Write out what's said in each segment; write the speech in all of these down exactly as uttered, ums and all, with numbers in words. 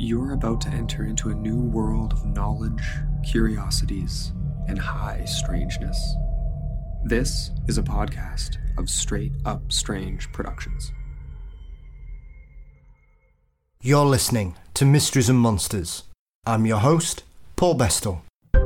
You're about to enter into a new world of knowledge, curiosities, and high strangeness. This is a podcast of Straight Up Strange Productions. You're listening to Mysteries and Monsters. I'm your host, Paul Bestel.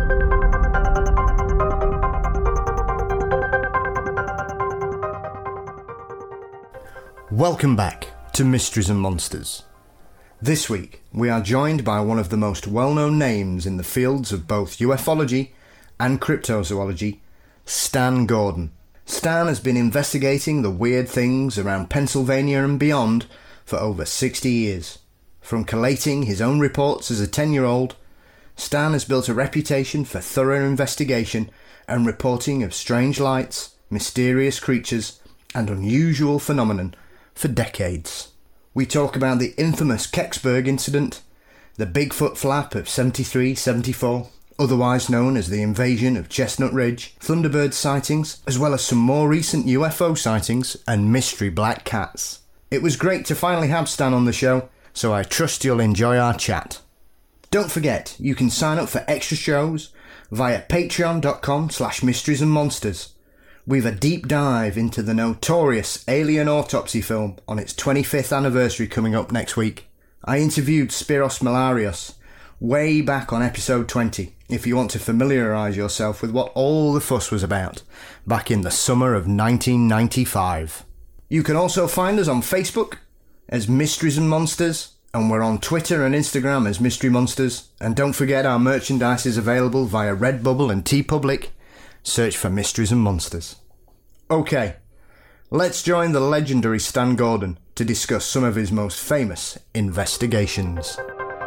Welcome back to Mysteries and Monsters. This week, we are joined by one of the most well-known names in the fields of both ufology and cryptozoology, Stan Gordon. Stan has been investigating the weird things around Pennsylvania and beyond for over sixty years. From collating his own reports as a ten-year-old, Stan has built a reputation for thorough investigation and reporting of strange lights, mysterious creatures, and unusual phenomenon for decades. We talk about the infamous Kecksburg incident, the Bigfoot flap of seventy-three seventy-four, otherwise known as the invasion of Chestnut Ridge, Thunderbird sightings, as well as some more recent U F O sightings and mystery black cats. It was great to finally have Stan on the show, so I trust you'll enjoy our chat. Don't forget, you can sign up for extra shows via patreon.com slash mysteries and monsters. We've a deep dive into the notorious Alien Autopsy film on its twenty-fifth anniversary coming up next week. I interviewed Spiros Malarios way back on episode twenty, if you want to familiarise yourself with what all the fuss was about, back in the summer of nineteen ninety-five. You can also find us on Facebook as Mysteries and Monsters, and we're on Twitter and Instagram as Mystery Monsters, and don't forget our merchandise is available via Redbubble and TeePublic. Search for Mysteries and Monsters. Okay, let's join the legendary Stan Gordon to discuss some of his most famous investigations.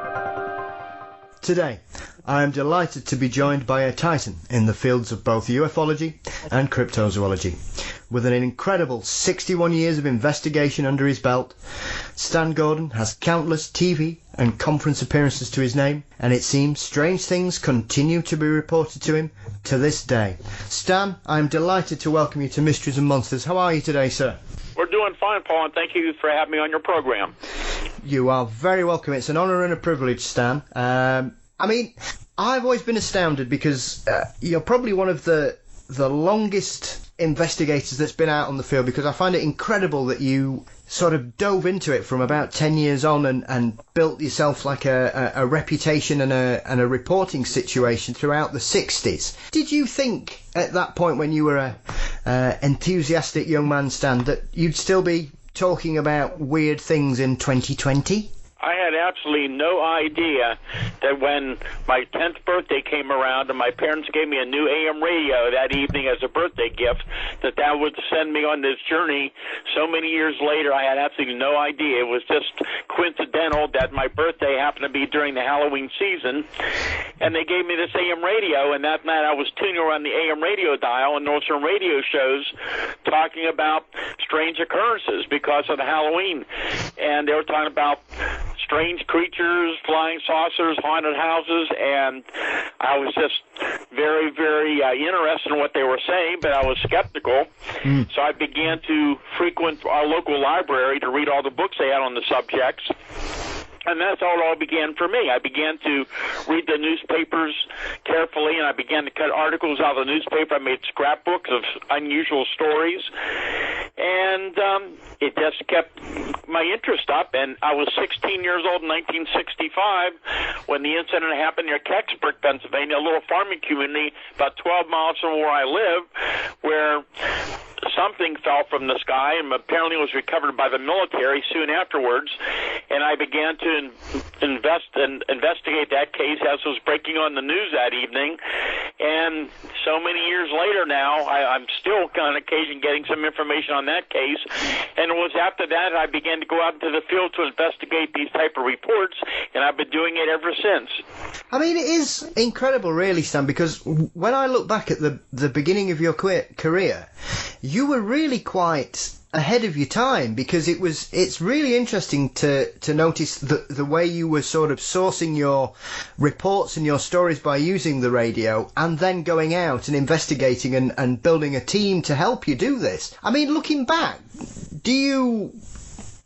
Today, I am delighted to be joined by a titan in the fields of both ufology and cryptozoology. With an incredible sixty-one years of investigation under his belt, Stan Gordon has countless T V and conference appearances to his name, and it seems strange things continue to be reported to him to this day. Stan, I'm delighted to welcome you to Mysteries and Monsters. How are you today, sir? We're doing fine, Paul, and thank you for having me on your program. You are very welcome. It's an honour and a privilege, Stan. Um, I mean, I've always been astounded because uh, you're probably one of the the longest investigators that's been out on the field, because I find it incredible that you sort of dove into it from about ten years on and, and built yourself like a, a, a reputation and a, and a reporting situation throughout the sixties. Did you think at that point, when you were a uh, enthusiastic young man, Stan, that you'd still be talking about weird things in twenty twenty? I had absolutely no idea that when my tenth birthday came around and my parents gave me a new A M radio that evening as a birthday gift, that that would send me on this journey so many years later. I had absolutely no idea. It was just coincidental that my birthday happened to be during the Halloween season, and they gave me this A M radio, and that night I was tuning around the A M radio dial and Northern radio shows talking about strange occurrences because of the Halloween, and they were talking about strange creatures, flying saucers, haunted houses, and I was just very, very uh, interested in what they were saying, but I was skeptical. Mm. So I began to frequent our local library to read all the books they had on the subjects. And that's how it all began for me. I began to read the newspapers carefully, and I began to cut articles out of the newspaper. I made scrapbooks of unusual stories, and um, it just kept my interest up. And I was sixteen years old in nineteen sixty-five when the incident happened near Kecksburg, Pennsylvania, a little farming community about twelve miles from where I live, where something fell from the sky and apparently was recovered by the military soon afterwards, and I began to in, invest and investigate that case as it was breaking on the news that evening. And so many years later now, I, I'm still on occasion getting some information on that case, and it was after that I began to go out into the field to investigate these type of reports, and I've been doing it ever since. I mean, it is incredible, really, Stan, because when I look back at the, the beginning of your career, you were really quite ahead of your time, because it was it's really interesting to to notice the the way you were sort of sourcing your reports and your stories by using the radio, and then going out and investigating and, and building a team to help you do this. I mean, looking back, do you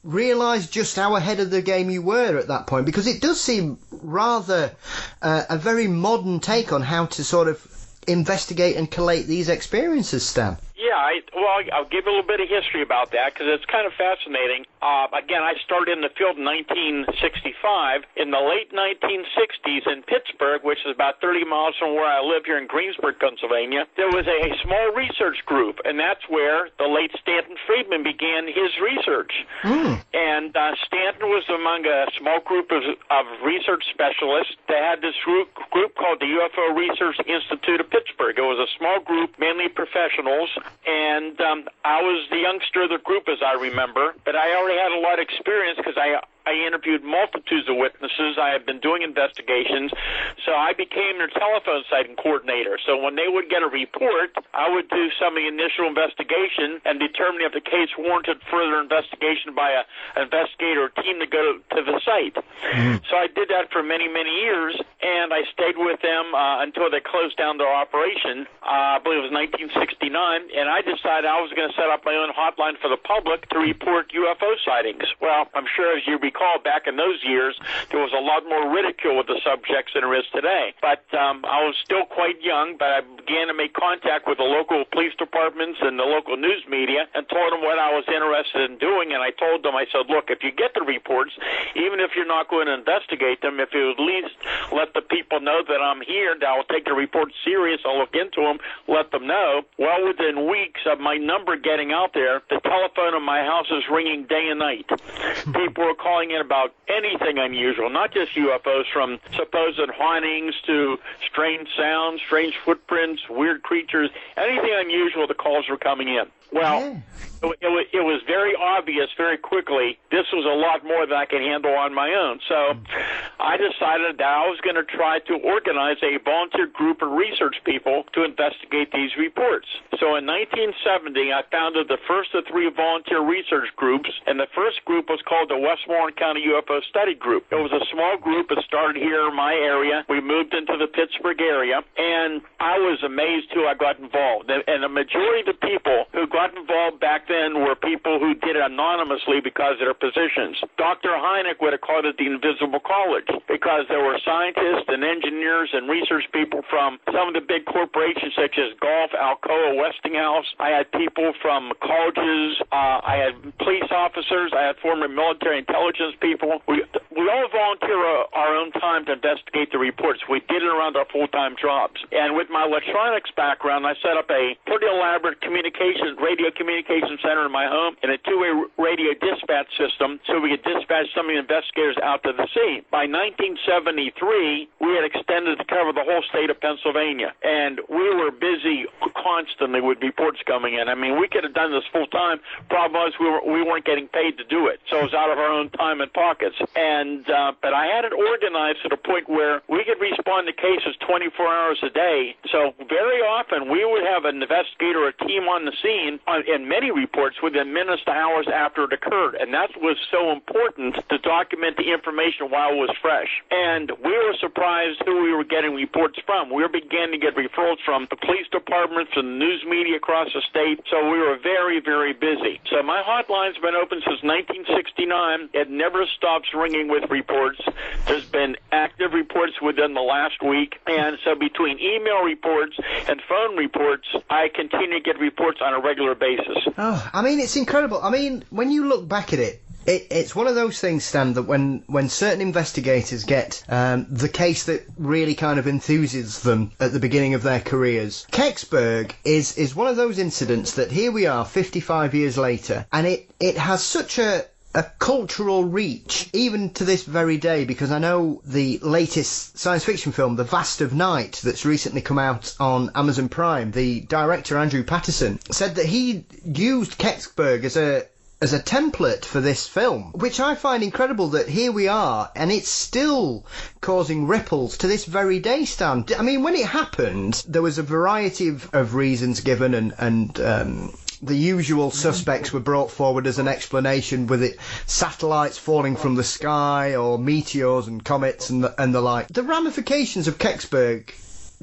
realise just how ahead of the game you were at that point? Because it does seem rather uh, a very modern take on how to sort of investigate and collate these experiences, Stan. Yeah, I, well, I'll give you a little bit of history about that because it's kind of fascinating. Uh, again, I started in the field in nineteen sixty-five. In the late nineteen sixties in Pittsburgh, which is about thirty miles from where I live here in Greensburg, Pennsylvania, there was a small research group, and that's where the late Stanton Friedman began his research. Mm. And uh, Stanton was among a small group of, of research specialists that had this group, group called the U F O Research Institute of Pittsburgh. It was a small group, mainly professionals. And um, I was the youngster of the group, as I remember, but I already had a lot of experience because I I interviewed multitudes of witnesses. I have been doing investigations, so I became their telephone sighting coordinator. So when they would get a report, I would do some of the initial investigation and determine if the case warranted further investigation by a, an investigator or team to go to, to the site. Mm-hmm. So I did that for many, many years, and I stayed with them uh, until they closed down their operation. Uh, I believe it was nineteen sixty-nine, and I decided I was going to set up my own hotline for the public to report U F O sightings. Well, I'm sure as you recall, back in those years, there was a lot more ridicule with the subjects than there is today. But um, I was still quite young, but I began to make contact with the local police departments and the local news media and told them what I was interested in doing. And I told them, I said, look, if you get the reports, even if you're not going to investigate them, if you at least let the people know that I'm here, that I'll take the report serious, I'll look into them, let them know. Well, within weeks of my number getting out there, the telephone in my house is ringing day and night. People were calling in about anything unusual, not just U F Os, from supposed hauntings to strange sounds, strange footprints, weird creatures, anything unusual, the calls were coming in. Well, yeah. it, it, it was very obvious very quickly this was a lot more than I could handle on my own. So I decided that I was going to try to organize a volunteer group of research people to investigate these reports. So in nineteen seventy, I founded the first of three volunteer research groups, and the first group was called the Westmoreland County U F O Study Group. It was a small group that started here in my area. We moved into the Pittsburgh area, and I was amazed who I got involved. And the majority of the people who got involved back then were people who did it anonymously because of their positions. Doctor Hynek would have called it the Invisible College because there were scientists and engineers and research people from some of the big corporations such as Gulf, Alcoa, Westinghouse. I had people from colleges. Uh, I had police officers. I had former military intelligence people. We, we all volunteer our own time to investigate the reports. We did it around our full-time jobs. And with my electronics background, I set up a pretty elaborate communications radio communication center in my home and a two-way radio dispatch system so we could dispatch some of the investigators out to the scene. By nineteen seventy-three, we had extended to cover the whole state of Pennsylvania, and we were busy constantly with reports coming in. I mean, we could have done this full-time. Problem was we, were, we weren't getting paid to do it, so it was out of our own time and pockets. And uh, but I had it organized to the point where we could respond to cases twenty-four hours a day. So very often we would have an investigator or a team on the scene on, in many reports within minutes to hours after it occurred, and that was so important to document the information while it was fresh. And we were surprised who we were getting reports from. We were beginning to get referrals from the police departments and the news media across the state, so we were very, very busy. So my hotline's been open since nineteen sixty-nine. It never stops ringing with reports. There's been active reports within the last week, and so between email reports and phone reports, I continue to get reports on a regular basis. Oh, I mean, it's incredible. I mean, when you look back at it, It, it's one of those things, Stan, that when, when certain investigators get um, the case that really kind of enthuses them at the beginning of their careers, Kecksburg is, is one of those incidents that here we are fifty-five years later, and it, it has such a a cultural reach, even to this very day, because I know the latest science fiction film, The Vast of Night, that's recently come out on Amazon Prime, the director, Andrew Patterson, said that he used Kecksburg as a as a template for this film, which I find incredible that here we are, and it's still causing ripples to this very day, Stan. I mean, when it happened, there was a variety of, of reasons given, and, and um, the usual suspects were brought forward as an explanation, with it satellites falling from the sky or meteors and comets and the, and the like. The ramifications of Kecksburg,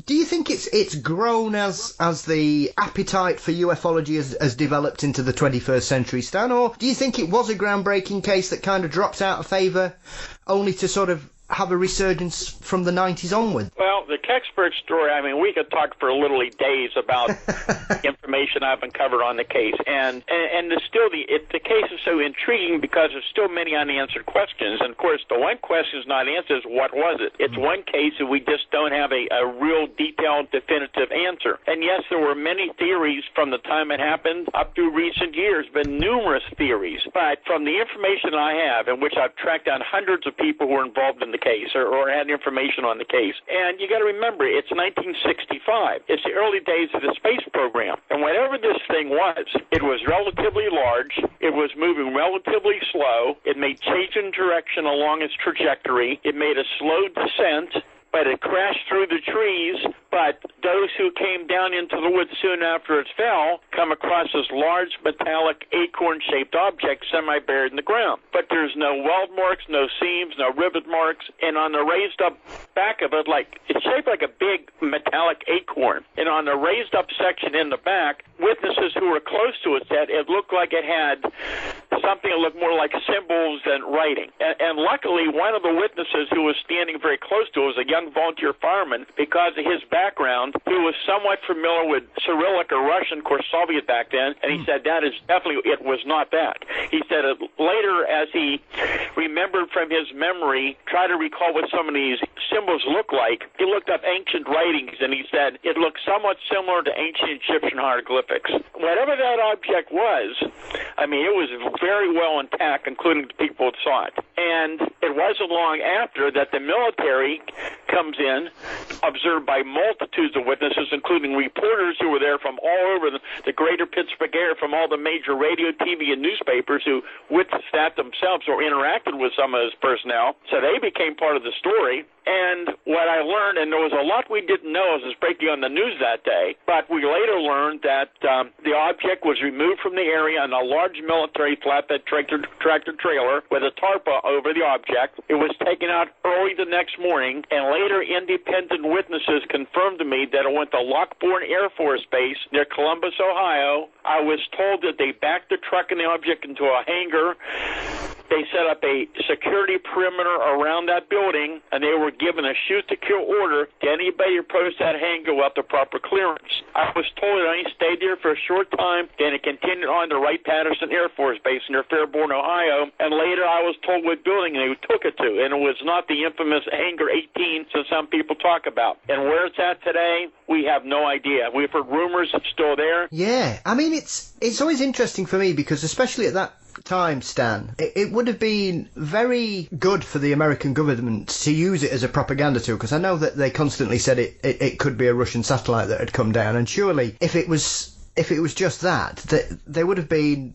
Do you think it's it's grown as as the appetite for ufology has, has developed into the twenty-first century, Stan, or do you think it was a groundbreaking case that kind of drops out of favour only to sort of have a resurgence from the nineties onward? Well, the Kecksburg story, I mean, we could talk for literally days about information I've uncovered on the case. And and, and the, still, the it, the case is so intriguing because there's still many unanswered questions. And, of course, the one question is not answered is what was it? It's mm-hmm. one case that we just don't have a, a real detailed, definitive answer. And, yes, there were many theories from the time it happened up through recent years, been numerous theories. But from the information I have, in which I've tracked down hundreds of people who were involved in the case or, or had information on the case. And you got to remember, it's nineteen sixty-five. It's the early days of the space program. And whatever this thing was, it was relatively large. It was moving relatively slow. It made change in direction along its trajectory. It made a slow descent, but it crashed through the trees. But those who came down into the woods soon after it fell come across this large metallic acorn-shaped object semi-buried in the ground. But there's no weld marks, no seams, no rivet marks, and on the raised-up back of it, like it's shaped like a big metallic acorn. And on the raised-up section in the back, witnesses who were close to it said it looked like it had something that looked more like symbols than writing. And, and luckily, one of the witnesses who was standing very close to it was a young volunteer fireman because of his background, who was somewhat familiar with Cyrillic or Russian, of course Soviet back then, and he said that is definitely, it was not that. He said it later, as he remembered from his memory, tried to recall what some of these symbols look like, he looked up ancient writings and he said it looked somewhat similar to ancient Egyptian hieroglyphics. Whatever that object was, I mean, it was very well intact, including the people that saw it. And it wasn't long after that the military comes in, observed by multitudes of witnesses, including reporters who were there from all over the, the greater Pittsburgh area, from all the major radio, T V, and newspapers who witnessed that themselves or interacted with some of his personnel. So they became part of the story. And what I learned, and there was a lot we didn't know as it was breaking on the news that day, but we later learned that um, the object was removed from the area on a large military flatbed tractor, tractor trailer with a tarpa over the object. It was taken out early the next morning, and later independent witnesses confirmed to me that it went to Lockbourne Air Force Base near Columbus, Ohio. I was told that they backed the truck and the object into a hangar. They set up a security perimeter around that building, and they were given a shoot-to-kill order to anybody who approached that hangar without the proper clearance. I was told it only stayed there for a short time, then it continued on to Wright-Patterson Air Force Base near Fairborn, Ohio, and later I was told what building they took it to, and it was not the infamous Hangar eighteen that some people talk about. And where it's at today, we have no idea. We've heard rumors it's still there. Yeah, I mean, it's it's always interesting for me because especially at that time, Stan, it, it would have been very good for the American government to use it as a propaganda tool, because I know that they constantly said it, it, it could be a Russian satellite that had come down, and surely if it was if it was just that, that they would have been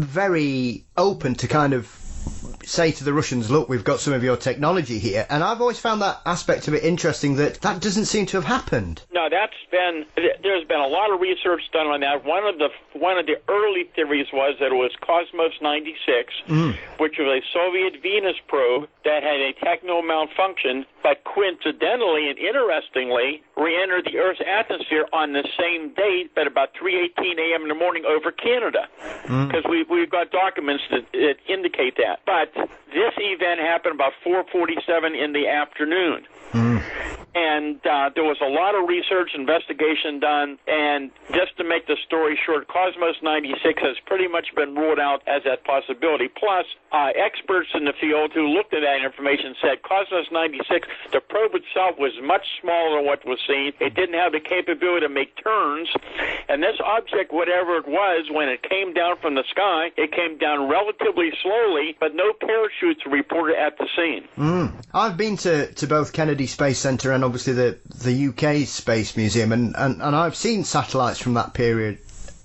very open to kind of say to the Russians, look, we've got some of your technology here. And I've always found that aspect of it interesting, that that doesn't seem to have happened. No, that's been, there's been a lot of research done on that. One of the one of the early theories was that it was Cosmos ninety-six, mm. which was a Soviet Venus probe that had a techno malfunction, but coincidentally and interestingly re-entered the Earth's atmosphere on the same date, but about three eighteen a.m. in the morning over Canada, because mm. we, we've got documents that, that indicate that. But this event happened about four forty-seven in the afternoon. Mm. And uh, there was a lot of research, investigation done, and just to make the story short, Cosmos ninety-six has pretty much been ruled out as that possibility. Plus, uh, experts in the field who looked at that information said Cosmos ninety-six, the probe itself was much smaller than what was seen. It didn't have the capability to make turns, and this object, whatever it was, when it came down from the sky, it came down relatively slowly, but no parachutes were reported at the scene. Mm. I've been to, to both Kennedy Space Center and obviously the, the U K Space Museum, and, and, and I've seen satellites from that period,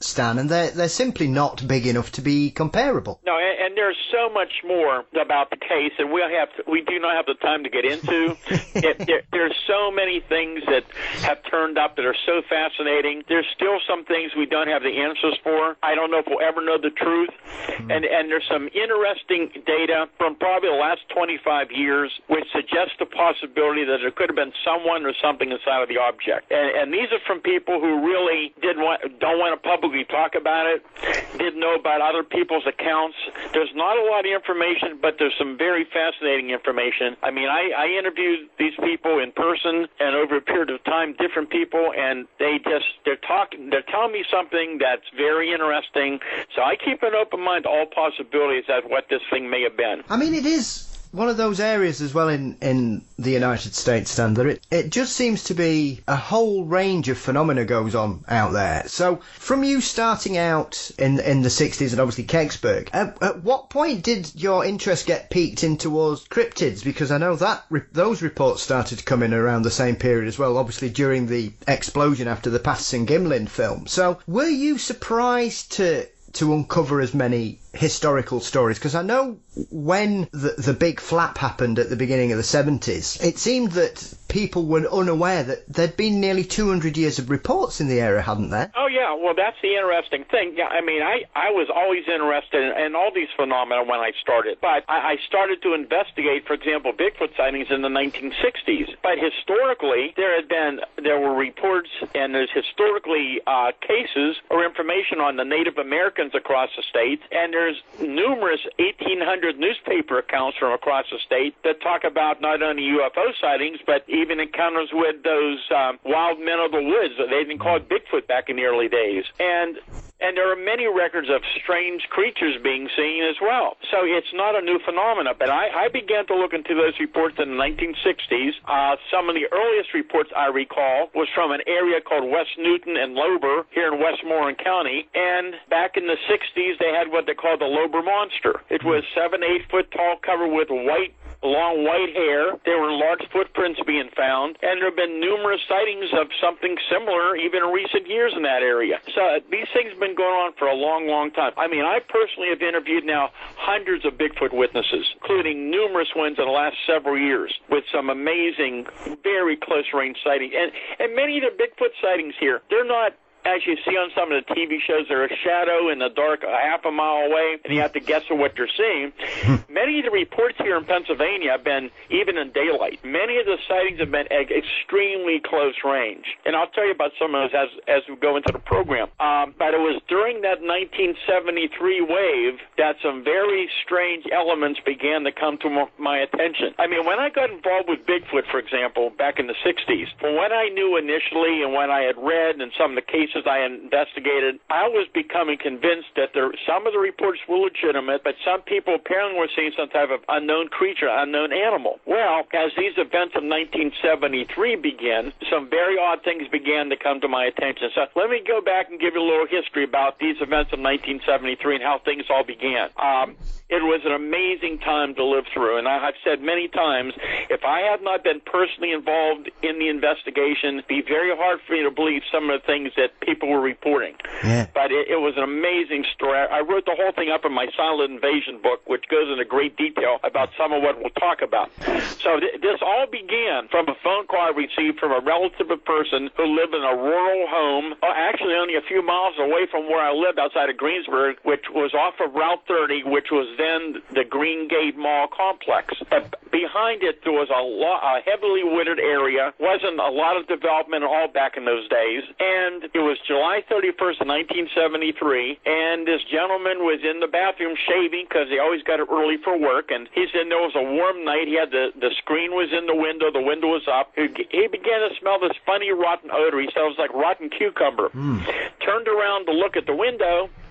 Stan, and they're, they're simply not big enough to be comparable. No, and, and there's so much more about the case, and we have to, we do not have the time to get into. it, there, there's so many things that have turned up that are so fascinating. There's still some things we don't have the answers for. I don't know if we'll ever know the truth. Mm. And, and there's some interesting data from probably the last twenty-five years which suggests the possibility that there could have been someone or something inside of the object. And, and these are from people who really didn't want, don't want to publicly talk about it, didn't know about other people's accounts. There's not a lot of information, but there's some very fascinating information. I mean, I, I interviewed these people in person and over a period of time, different people, and they just, they're talking, they're telling me something that's very interesting. So I keep an open mind to all possibilities as what this thing may have been. I mean, it is one of those areas as well in, in the United States, Stan, that it, it just seems to be a whole range of phenomena goes on out there. So from you starting out in in the sixties and obviously Kecksburg, at, at what point did your interest get piqued in towards cryptids? Because I know that re- those reports started to come in around the same period as well, obviously during the explosion after the Patterson-Gimlin film. So were you surprised to to uncover as many historical stories? Because I know when the, the big flap happened at the beginning of the seventies, it seemed that people were unaware that there'd been nearly two hundred years of reports in the area, hadn't there? Oh, yeah. Well, that's the interesting thing. Yeah, I mean, I, I was always interested in, in all these phenomena when I started. But I, I started to investigate, for example, Bigfoot sightings in the nineteen sixties. But historically, there had been, there were reports and there's historically uh, cases or information on the Native Americans across the state. And there's numerous eighteen hundred newspaper accounts from across the state that talk about not only U F O sightings, but even encounters with those um, wild men of the woods. They didn't call it Bigfoot back in the early days. And and there are many records of strange creatures being seen as well. So it's not a new phenomenon. But I, I began to look into those reports in the nineteen sixties. Uh, some of the earliest reports I recall was from an area called West Newton and Lober here in Westmoreland County. And back in the sixties, they had what they called the Lober Monster. It was seven, eight foot tall, covered with white long white hair. There were large footprints being found, and there have been numerous sightings of something similar even in recent years in that area. So uh, these things have been going on for a long, long time. I mean, I personally have interviewed now hundreds of Bigfoot witnesses, including numerous ones in the last several years, with some amazing, very close-range sightings. And, and many of the Bigfoot sightings here, they're not, as you see on some of the T V shows, they're a shadow in the dark a half a mile away, and you have to guess at what you're seeing. Many of the reports here in Pennsylvania have been even in daylight. Many of the sightings have been at extremely close range. And I'll tell you about some of those as, as we go into the program. Um, but it was during that nineteen seventy-three wave that some very strange elements began to come to m- my attention. I mean, when I got involved with Bigfoot, for example, back in the sixties, from what I knew initially and what I had read and some of the cases I investigated, I was becoming convinced that there, some of the reports were legitimate, but some people apparently were seeing some type of unknown creature, unknown animal. Well, as these events of nineteen seventy-three began, some very odd things began to come to my attention. So let me go back and give you a little history about these events of nineteen seventy-three and how things all began. Um, it was an amazing time to live through, and I, I've said many times, if I had not been personally involved in the investigation, it'd be very hard for me to believe some of the things that people were reporting. Yeah. But it, it was an amazing story. I, I wrote the whole thing up in my Silent Invasion book, which goes into great detail about some of what we'll talk about. So th- this all began from a phone call I received from a relative of a person who lived in a rural home, uh, actually only a few miles away from where I lived outside of Greensburg, which was off of Route thirty, which was then the Green Gate Mall complex. Uh, behind it, there was a, lo- a heavily wooded area. Wasn't a lot of development at all back in those days. And it was July thirty-first, nineteen seventy-three, and this gentleman was in the bathroom shaving because he always got up early for work, and he said there was a warm night. He had the, the screen was in the window, the window was up. He, he began to smell this funny rotten odor. He said it was like rotten cucumber. Mm. Turned around to look at the window,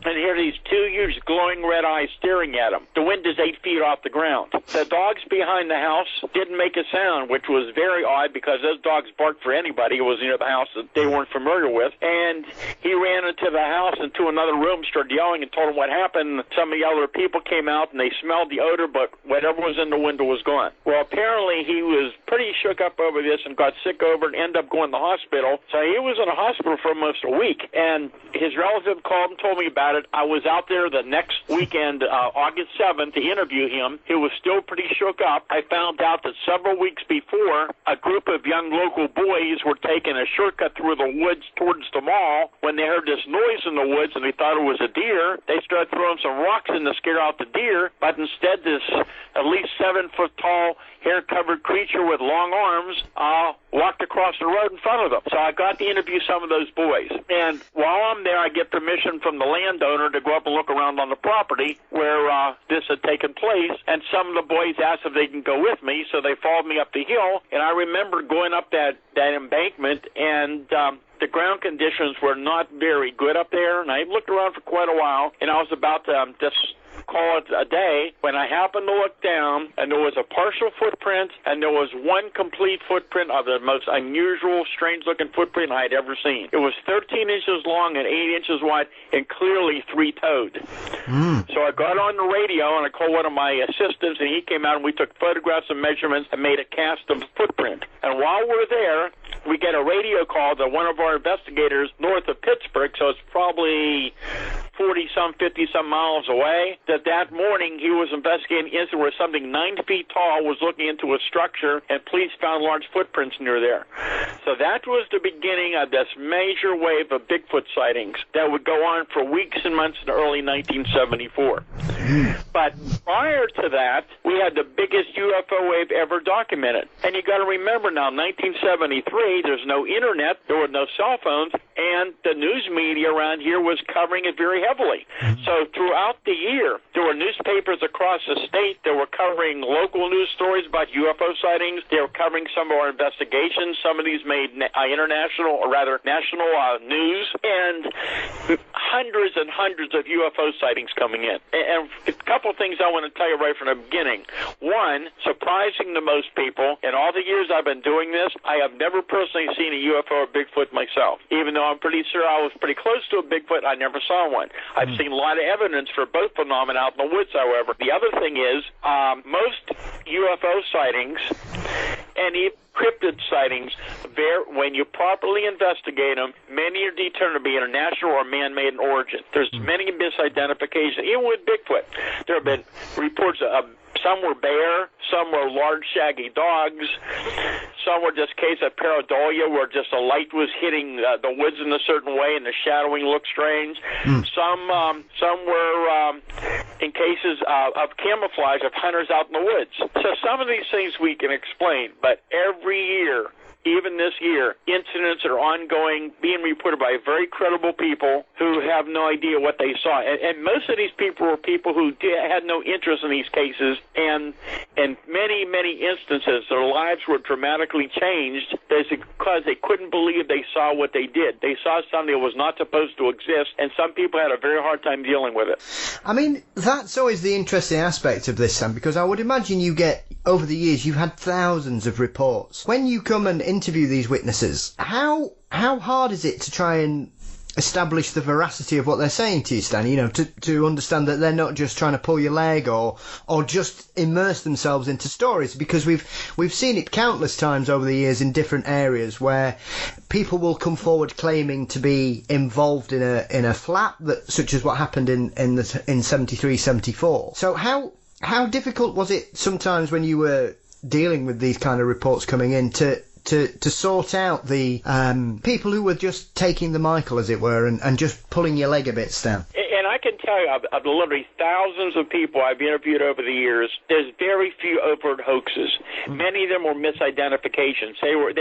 and here are these two huge glowing red eyes staring at him. The window's eight feet off the ground. The dogs behind the house didn't make a sound, which was very odd because those dogs barked for anybody who was near the house that they weren't familiar with. And he ran into the house, into another room, started yelling and told him what happened. Some of the other people came out and they smelled the odor, but whatever was in the window was gone. Well, apparently he was pretty shook up over this and got sick over it and ended up going to the hospital. So he was in a hospital for almost a week, and his relative called and told me about it. I was out there the next weekend, uh, August seventh, to interview him. He was still pretty shook up. I found out that several weeks before, a group of young local boys were taking a shortcut through the woods towards the mall. When they heard this noise in the woods and they thought it was a deer, they started throwing some rocks in to scare out the deer, but instead this at least seven-foot-tall, hair-covered creature with long arms uh, walked across the road in front of them. So I got to interview some of those boys. And while I'm there, I get permission from the landowner to go up and look around on the property where uh, this had taken place. And some of the boys asked if they can go with me, so they followed me up the hill. And I remember going up that, that embankment, and um, the ground conditions were not very good up there. And I looked around for quite a while, and I was about to um, just call it a day when I happened to look down, and there was a partial footprint, and there was one complete footprint of the most unusual, strange-looking footprint I had ever seen. It was thirteen inches long and eight inches wide, and clearly three-toed. Mm. So I got on the radio, and I called one of my assistants, and he came out, and we took photographs and measurements and made a cast of the footprint. And while we're there, we get a radio call that one of our investigators north of Pittsburgh, so it's probably forty-some, fifty-some miles away, that that morning he was investigating an incident where something nine feet tall was looking into a structure, and police found large footprints near there. So that was the beginning of this major wave of Bigfoot sightings that would go on for weeks and months in early nineteen seventy-four. But prior to that, we had the biggest U F O wave ever documented. And you got to remember now, nineteen seventy-three, there's no internet, there were no cell phones, and the news media around here was covering it very heavily. So throughout the year, there were newspapers across the state that were covering local news stories about U F O sightings. They were covering some of our investigations. Some of these made uh, international, or rather national uh, news, and hundreds and hundreds of U F O sightings coming in. And a couple of things I want to tell you right from the beginning. One, surprising to most people, in all the years I've been doing this, I have never personally seen a U F O or Bigfoot myself. Even though I'm pretty sure I was pretty close to a Bigfoot, I never saw one. I've mm. seen a lot of evidence for both phenomena out in the woods, however. The other thing is, um, most U F O sightings and even cryptid sightings, when you properly investigate them, many are determined to be international or man-made in origin. There's mm. many misidentifications, even with Bigfoot. There have been reports of some were bear, some were large shaggy dogs, some were just cases of pareidolia where just a light was hitting uh, the woods in a certain way and the shadowing looked strange. Mm. Some um, some were um, in cases uh, of camouflage of hunters out in the woods. So some of these things we can explain, but every year, even this year, incidents are ongoing, being reported by very credible people who have no idea what they saw. And, and most of these people were people who did, had no interest in these cases, and in many, many instances, their lives were dramatically changed because they couldn't believe they saw what they did. They saw something that was not supposed to exist, and some people had a very hard time dealing with it. I mean, that's always the interesting aspect of this, Sam, because I would imagine you get, over the years, you've had thousands of reports. When you come and interview these witnesses, how how hard is it to try and establish the veracity of what they're saying to you, Stan? You know, to to understand that they're not just trying to pull your leg or or just immerse themselves into stories, because we've we've seen it countless times over the years in different areas where people will come forward claiming to be involved in a in a flap, that such as what happened in in the in seventy-three seventy-four. So how how difficult was it sometimes when you were dealing with these kind of reports coming in to to, to sort out the um, people who were just taking the Michael, as it were, and, and just pulling your leg a bit, Stan? And I can tell you, of, of literally thousands of people I've interviewed over the years, there's very few overt hoaxes. Mm. Many of them were misidentifications. They were they were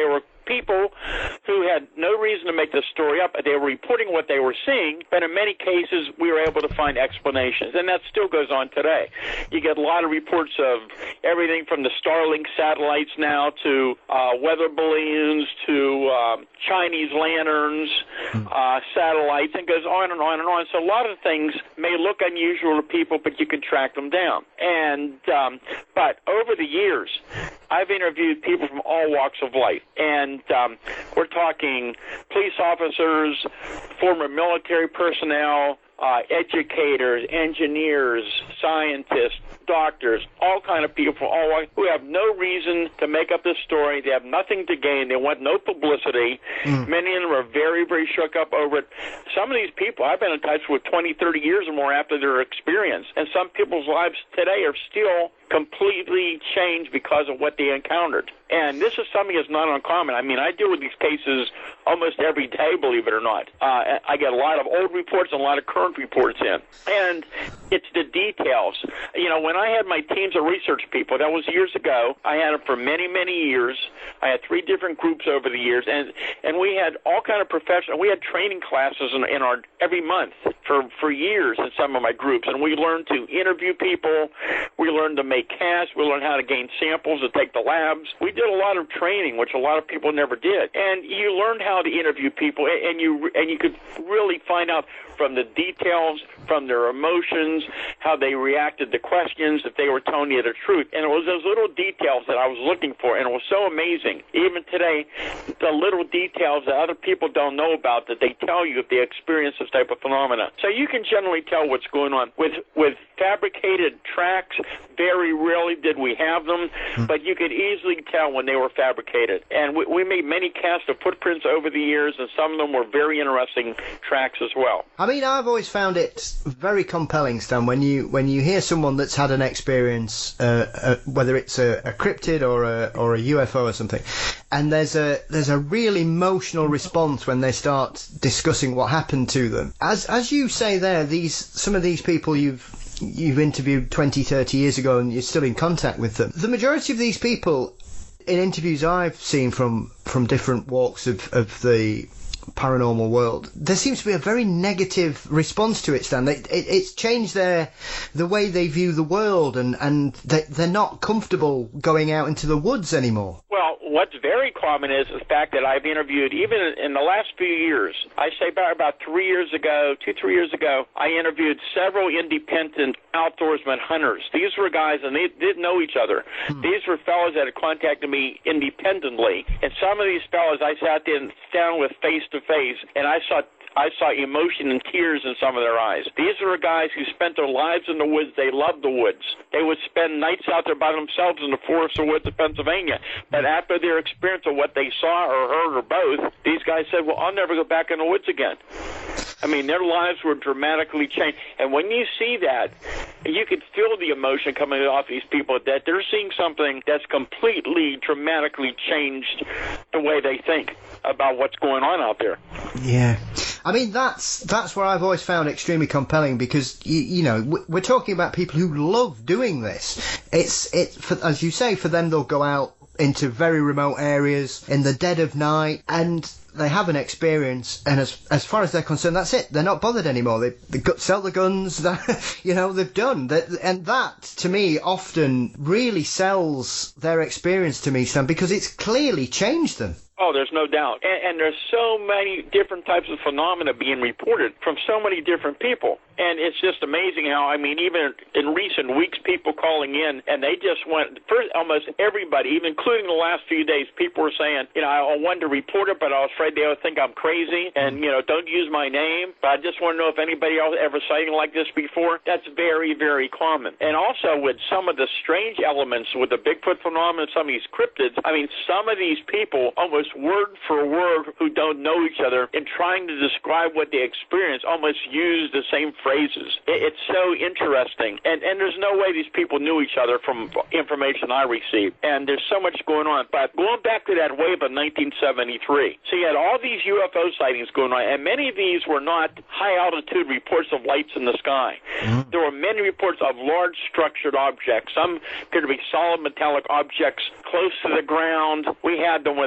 people who had no reason to make the story up. They were reporting what they were seeing, but in many cases we were able to find explanations, and that still goes on today. You get a lot of reports of everything from the Starlink satellites now to uh, weather balloons to um, Chinese lanterns, uh, satellites, and goes on and on and on. So a lot of things may look unusual to people, but you can track them down. And um, but over the years, I've interviewed people from all walks of life, and um, we're talking police officers, former military personnel, uh, educators, engineers, scientists, doctors, all kind of people from all walks who have no reason to make up this story. They have nothing to gain. They want no publicity. Mm. Many of them are very, very shook up over it. Some of these people I've been in touch with twenty, thirty years or more after their experience, and some people's lives today are still completely changed because of what they encountered. And this is something that's not uncommon. I mean, I deal with these cases almost every day, believe it or not. Uh, I get a lot of old reports and a lot of current reports in. And it's the details. You know, when I had my teams of research people, that was years ago, I had them for many, many years. I had three different groups over the years, and and we had all kind of professional, we had training classes in, in our every month for, for years in some of my groups, and we learned to interview people, we learned to make casts, we learned how to gain samples, to take the labs. We did a lot of training, which a lot of people never did, and you learned how to interview people, and you and you could really find out from the details, from their emotions, how they reacted to questions, if they were telling you the truth. And it was those little details that I was looking for, and it was so amazing. Even today, the little details that other people don't know about that they tell you if they experience this type of phenomena. So you can generally tell what's going on. With with fabricated tracks, very rarely did we have them, but you could easily tell when they were fabricated. And we, we made many casts of footprints over the years, and some of them were very interesting tracks as well. I mean, I've always found it very compelling, Stan, when you when you hear someone that's had an experience, uh, uh, whether it's a, a cryptid or a or a U F O or something, and there's a there's a real emotional response when they start discussing what happened to them. As as you say there, these some of these people you've you've interviewed twenty, thirty years ago, and you're still in contact with them. The majority of these people, in interviews I've seen from from different walks of of the paranormal world, there seems to be a very negative response to it, Stan. It, it, it's changed their the way they view the world, and, and they, they're not comfortable going out into the woods anymore. Well, what's very common is the fact that I've interviewed, even in the last few years, I say about, about three years ago, two, three years ago, I interviewed several independent outdoorsman hunters. These were guys, and they didn't know each other. Hmm. These were fellows that had contacted me independently, and some of these fellows I sat down with face to face, and I saw I saw emotion and tears in some of their eyes. These were guys who spent their lives in the woods. They loved the woods. They would spend nights out there by themselves in the forests or woods of Pennsylvania. But after their experience of what they saw or heard or both, these guys said, well, I'll never go back in the woods again. I mean, their lives were dramatically changed. And when you see that, you could feel the emotion coming off these people, that they're seeing something that's completely, dramatically changed the way they think about what's going on out there. Yeah. I mean, that's that's what I've always found extremely compelling, because, you, you know, we're talking about people who love doing this. It's, it, for, as you say, for them, they'll go out into very remote areas in the dead of night, and they have an experience, and as as far as they're concerned, that's it. They're not bothered anymore. They, they sell the guns, that, you know, they've done. That, and that, to me, often really sells their experience to me, Sam, because it's clearly changed them. Oh, there's no doubt. And, and there's so many different types of phenomena being reported from so many different people. And it's just amazing how, I mean, even in recent weeks, people calling in, and they just went, first, almost everybody, even including the last few days, people were saying, you know, I wanted to report it, but I was afraid they would think I'm crazy, and, you know, don't use my name. But I just want to know if anybody else ever saw anything like this before. That's very, very common. And also with some of the strange elements with the Bigfoot phenomenon, some of these cryptids, I mean, some of these people, almost word for word, who don't know each other, in trying to describe what they experience, almost use the same phrases. It's so interesting. And and there's no way these people knew each other from information I received. And there's so much going on. But going back to that wave of nineteen seventy-three, so you had all these U F O sightings going on, and many of these were not high-altitude reports of lights in the sky. Mm-hmm. There were many reports of large structured objects. Some appeared to be solid metallic objects close to the ground. We had them where they were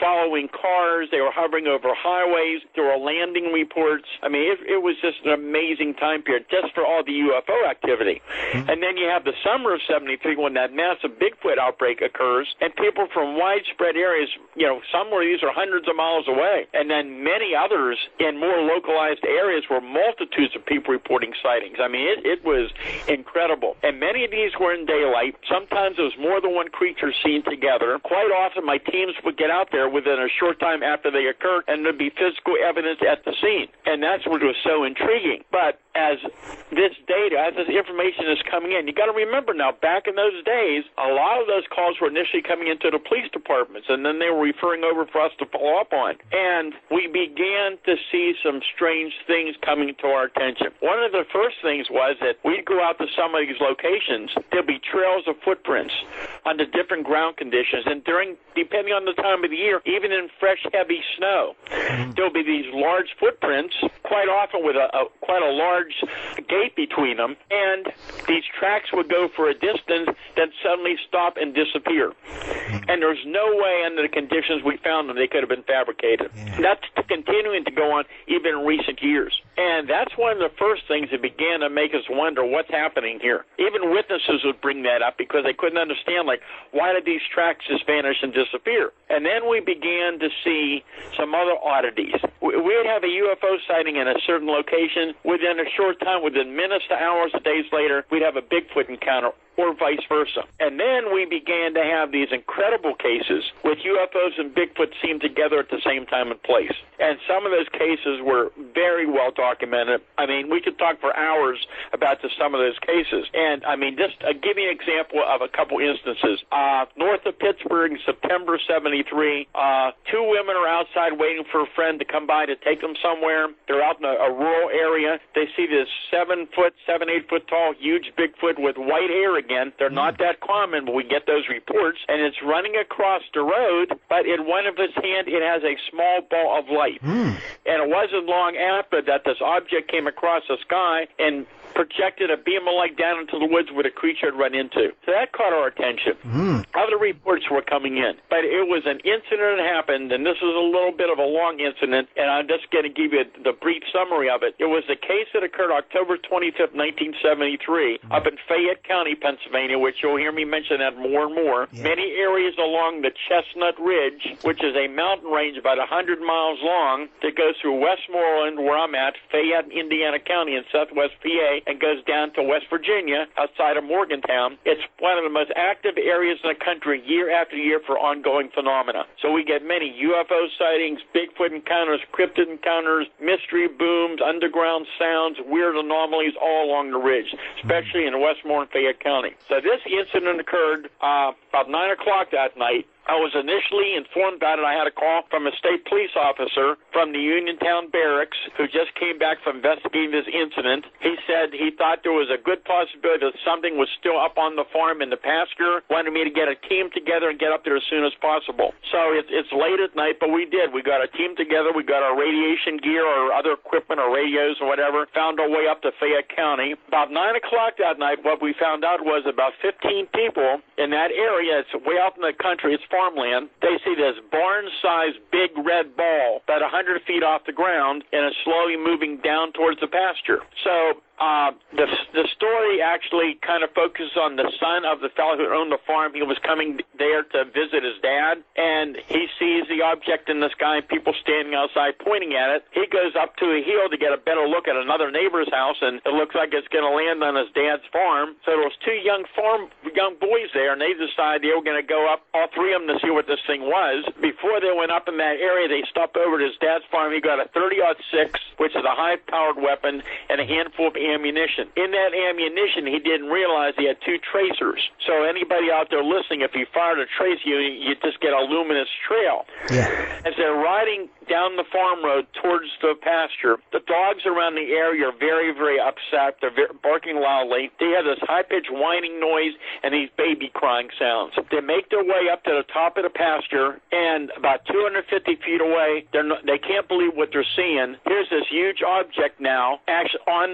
following cars. They were hovering over highways. There were landing reports. I mean, it, it was just an amazing time period just for all the U F O activity. Mm-hmm. And then you have the summer of seventy-three when that massive Bigfoot outbreak occurs, and people from widespread areas, you know, some where these are hundreds of miles away, and then many others in more localized areas where multitudes of people reporting sightings. I mean, it, it was incredible. And many of these were in daylight. Sometimes there was more than one creature seen together. Quite often my teams would get out there within a short time after they occurred, and there'd be physical evidence at the scene. And that's what was so intriguing. But as this data, as this information is coming in, you got to remember now, back in those days, a lot of those calls were initially coming into the police departments, and then they were referring over for us to follow up on. And we began to see some strange things coming to our attention. One of the first things was that we'd go out to some of these locations, there'd be trails of footprints under different ground conditions, and during, depending on the time of the year, even in fresh, heavy snow, there'll be these large footprints, quite often with a, a quite a large gate between them, and these tracks would go for a distance, then suddenly stop and disappear. And there's no way under the conditions we found them they could have been fabricated. Yeah. That's continuing to go on even in recent years. And that's one of the first things that began to make us wonder what's happening here. Even witnesses would bring that up because they couldn't understand, like, why did these tracks just vanish and disappear? And then we began to see some other oddities. We'd have a U F O sighting in a certain location. Within a short time, within minutes to hours or days later, we'd have a Bigfoot encounter, or vice versa. And then we began to have these incredible cases with U F Os and Bigfoot seen together at the same time and place. And some of those cases were very well documented. I mean, we could talk for hours about the, some of those cases. And, I mean, just uh, give you an example of a couple instances. Uh, north of Pittsburgh in September seventy-three, uh, two women are outside waiting for a friend to come by to take them somewhere. They're out in a, a rural area. They see this seven-foot, seven, eight-foot-tall, huge Bigfoot with white hair again. They're not that common, but we get those reports. And it's running across the road, but in one of its hand, it has a small ball of light. Mm. And it wasn't long after that this object came across the sky and projected a beam of light down into the woods where the creature had run into. So that caught our attention. Mm. Other reports were coming in. But it was an incident that happened, and this is a little bit of a long incident, and I'm just going to give you the brief summary of it. It was a case that occurred October twenty-fifth, nineteen seventy-three, mm. up in Fayette County, Pennsylvania, which you'll hear me mention that more and more. Yeah. Many areas along the Chestnut Ridge, which is a mountain range about one hundred miles long that goes through Westmoreland, where I'm at, Fayette, Indiana County in southwest P A, and goes down to West Virginia outside of Morgantown. It's one of the most active areas in the country year after year for ongoing phenomena. So we get many U F O sightings, Bigfoot encounters, cryptid encounters, mystery booms, underground sounds, weird anomalies all along the ridge, especially in Westmoreland, Fayette County. So this incident occurred uh, about nine o'clock that night. I was initially informed about it. I had a call from a state police officer from the Uniontown Barracks who just came back from investigating this incident. He said he thought there was a good possibility that something was still up on the farm in the pasture, wanted me to get a team together and get up there as soon as possible. So it's, it's late at night, but we did. We got a team together. We got our radiation gear or other equipment or radios or whatever, found our way up to Fayette County. About nine o'clock that night, what we found out was about fifteen people in that area. It's way out in the country. It's farmland. They see this barn-sized big red ball about one hundred feet off the ground and is slowly moving down towards the pasture. So Uh, the the story actually kind of focuses on the son of the fellow who owned the farm. He was coming there to visit his dad, and he sees the object in the sky, people standing outside pointing at it. He goes up to a hill to get a better look at another neighbor's house, and it looks like it's going to land on his dad's farm. So there was two young farm young boys there, and they decided they were going to go up, all three of them, to see what this thing was. Before they went up in that area, they stopped over to his dad's farm. He got a thirty aught six, which is a high-powered weapon, and a handful of ammunition. In that ammunition, he didn't realize he had two tracers. So anybody out there listening, if you fired a tracer, you, you just get a luminous trail. Yeah. As they're riding down the farm road towards the pasture, the dogs around the area are very, very upset. They're very, barking loudly. They have this high-pitched whining noise and these baby crying sounds. They make their way up to the top of the pasture, and about two hundred fifty feet away, they're not, they can't believe what they're seeing. Here's this huge object now, actually on the ground,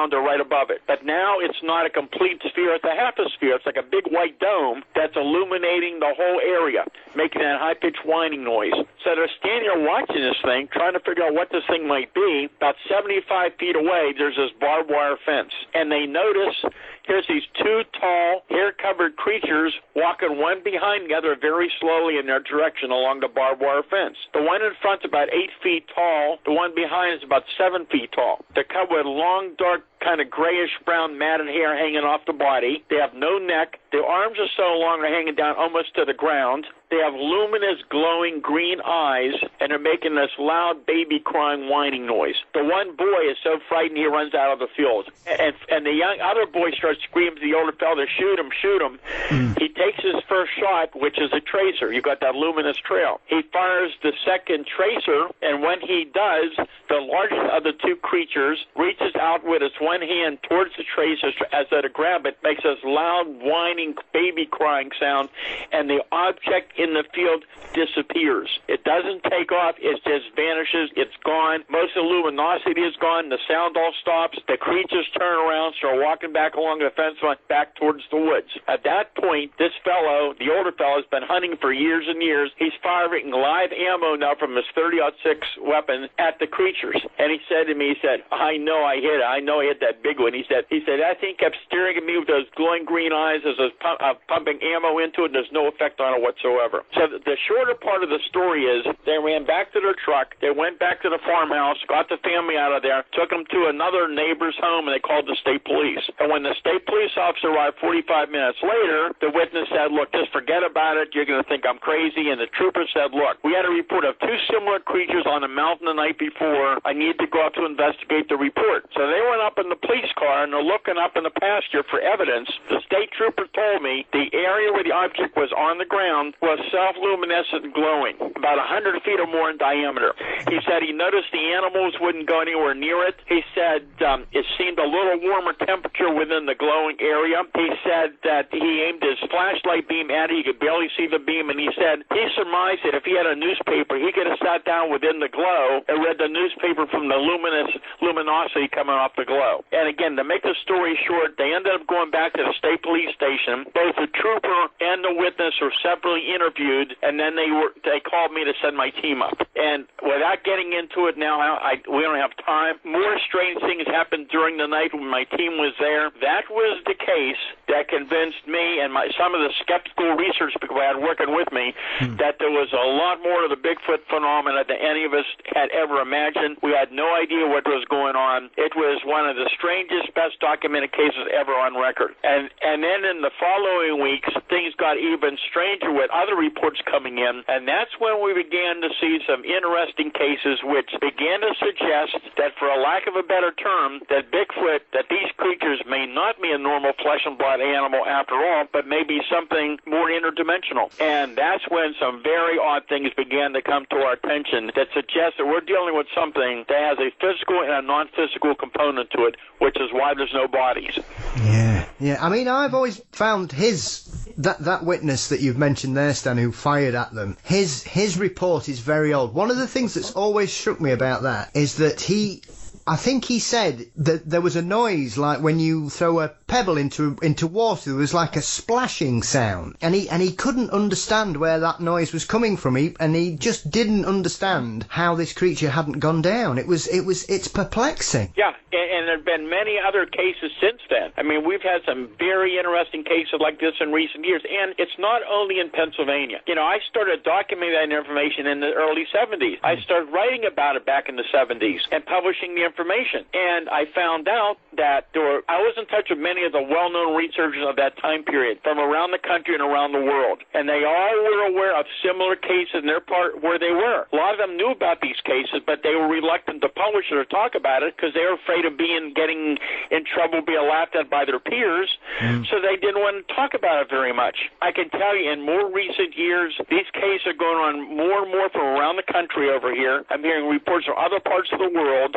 ground or right above it. But now it's not a complete sphere. It's a half a sphere. It's like a big white dome that's illuminating the whole area, making that high-pitched whining noise. So they're standing there watching this thing, trying to figure out what this thing might be. About seventy-five feet away, there's this barbed wire fence. And they notice here's these two tall, hair-covered creatures walking one behind the other very slowly in their direction along the barbed wire fence. The one in front's about eight feet tall. The one behind is about seven feet tall. They're covered with long, dark, kind of grayish-brown matted hair hanging off the body. They have no neck. Their arms are so long they're hanging down almost to the ground. They have luminous, glowing green eyes, and they're making this loud baby-crying whining noise. The one boy is so frightened he runs out of the field. And, and the young other boy starts screaming to the older fellow, shoot him, shoot him. Mm. He takes his first shot, which is a tracer. You've got that luminous trail. He fires the second tracer, and when he does, the largest of the two creatures reaches out with its one hand towards the tracer as though to grab it, makes this loud, whining, baby-crying sound, and the object in the field disappears. It doesn't take off. It just vanishes. It's gone. Most of the luminosity is gone. The sound all stops. The creatures turn around, start walking back along the fence line back towards the woods. At that point, this fellow, the older fellow, has been hunting for years and years. He's firing live ammo now from his thirty aught six weapon at the creatures. And he said to me, he said, I know I hit it. I know I hit that big one. He said, he said, that thing kept staring at me with those glowing green eyes as I was pump, uh, pumping ammo into it. And there's no effect on it whatsoever. So the shorter part of the story is they ran back to their truck, they went back to the farmhouse, got the family out of there, took them to another neighbor's home, and they called the state police. And when the state police officer arrived forty-five minutes later, the witness said, look, just forget about it. You're going to think I'm crazy. And the trooper said, look, we had a report of two similar creatures on the mountain the night before. I need to go up to investigate the report. So they went up in the police car, and they're looking up in the pasture for evidence. The state trooper told me the area where the object was on the ground was self-luminescent and glowing, about one hundred feet or more in diameter. He said he noticed the animals wouldn't go anywhere near it. He said um, it seemed a little warmer temperature within the glowing area. He said that he aimed his flashlight beam at it. He could barely see the beam, and he said he surmised that if he had a newspaper, he could have sat down within the glow and read the newspaper from the luminous luminosity coming off the glow. And again, to make the story short, they ended up going back to the state police station. Both the trooper and the witness were separately interviewed, and then they were they called me to send my team up. And without getting into it now, I, we don't have time. More strange things happened during the night when my team was there. That was the case that convinced me and my, some of the skeptical research people I had working with me hmm. that there was a lot more to the Bigfoot phenomena than any of us had ever imagined. We had no idea what was going on. It was one of the strangest, best documented cases ever on record. And and then in the following weeks, things got even stranger with other reports coming in, and that's when we began to see some interesting cases which began to suggest that, for a lack of a better term, that Bigfoot, that these creatures may not be a normal flesh and blood animal after all, but may be something more interdimensional. And that's when some very odd things began to come to our attention that suggest that we're dealing with something that has a physical and a non-physical component to it, which is why there's no bodies. Yeah, yeah. I mean, I've always found his that that witness that you've mentioned there, Stan, who fired at them. His his report is very old. One of the things that's always struck me about that is that he. I think he said that there was a noise like when you throw a pebble into into water. There was like a splashing sound, and he and he couldn't understand where that noise was coming from. He and he just didn't understand how this creature hadn't gone down. It was it was it's perplexing. Yeah, and, and there have been many other cases since then. I mean, we've had some very interesting cases like this in recent years, and it's not only in Pennsylvania. You know, I started documenting that information in the early seventies. I started writing about it back in the seventies and publishing the information. And I found out that there were, I was in touch with many of the well-known researchers of that time period from around the country and around the world. And they all were aware of similar cases in their part where they were. A lot of them knew about these cases, but they were reluctant to publish it or talk about it because they were afraid of being, getting in trouble, being laughed at by their peers. Mm. So they didn't want to talk about it very much. I can tell you in more recent years, these cases are going on more and more from around the country over here. I'm hearing reports from other parts of the world, and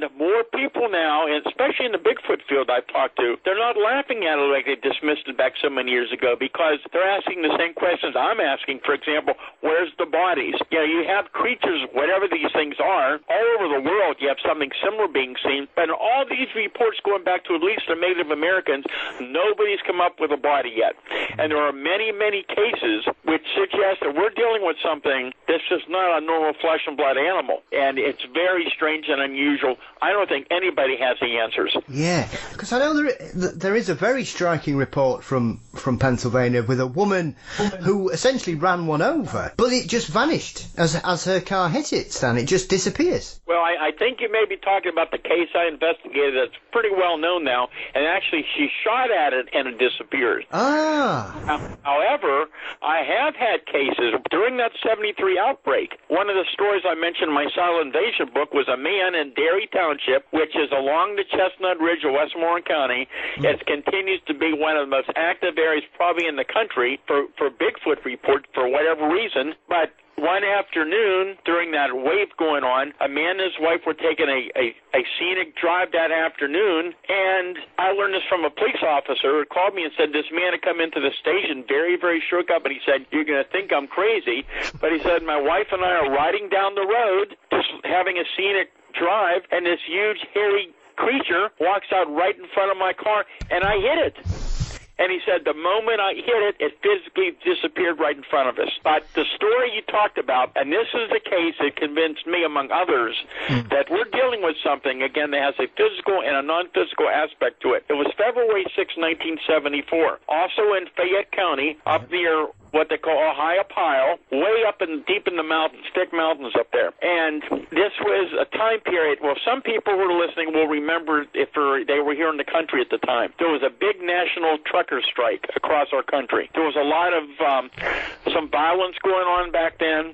And more people now, and especially in the Bigfoot field I've talked to, they're not laughing at it like they dismissed it back so many years ago, because they're asking the same questions I'm asking. For example, where's the bodies? You know, you have creatures, whatever these things are, all over the world. You have something similar being seen. But in all these reports going back to at least the Native Americans, nobody's come up with a body yet. And there are many, many cases which suggest that we're dealing with something that's just not a normal flesh and blood animal. And it's very strange and unusual. I don't think anybody has the answers. Yeah, because I know there there is a very striking report from, from Pennsylvania with a woman who essentially ran one over, but it just vanished as as her car hit it, Stan. It just disappears. Well, I, I think you may be talking about the case I investigated that's pretty well known now, and actually she shot at it and it disappeared. Ah. However, I have had cases during that seventy-three outbreak. One of the stories I mentioned in my Silent Invasion book was a man in Derry Township, which is along the Chestnut Ridge of Westmoreland County. Mm. It continues to be one of the most active areas probably in the country for, for Bigfoot report for whatever reason, but one afternoon, during that wave going on, a man and his wife were taking a, a, a scenic drive that afternoon, and I learned this from a police officer who called me and said this man had come into the station very, very shook up, and he said, "You're going to think I'm crazy," but he said, "My wife and I are riding down the road, just having a scenic drive, and this huge, hairy creature walks out right in front of my car, and I hit it." And he said the moment I hit it, it physically disappeared right in front of us. But the story you talked about, and this is the case that convinced me, among others, mm. that we're dealing with something, again, that has a physical and a non-physical aspect to it. It was February sixth, nineteen seventy-four. Also in Fayette County, up near what they call Ohiopyle, way up in deep in the mountains, thick mountains up there. And this was a time period, well, some people who are listening will remember if they were here in the country at the time. There was a big national trucker strike across our country. There was a lot of um, some violence going on back then.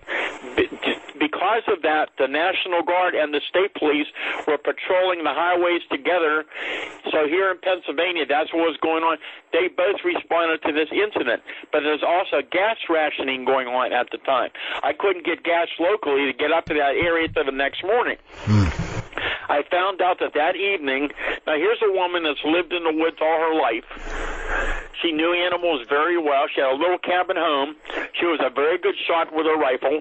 Because of that, the National Guard and the state police were patrolling the highways together. So here in Pennsylvania, that's what was going on. They both responded to this incident. But there's also gas rationing going on at the time. I couldn't get gas locally to get up to that area till the next morning. Hmm. I found out that that evening, now here's a woman that's lived in the woods all her life. She knew animals very well. She had a little cabin home. She was a very good shot with her rifle.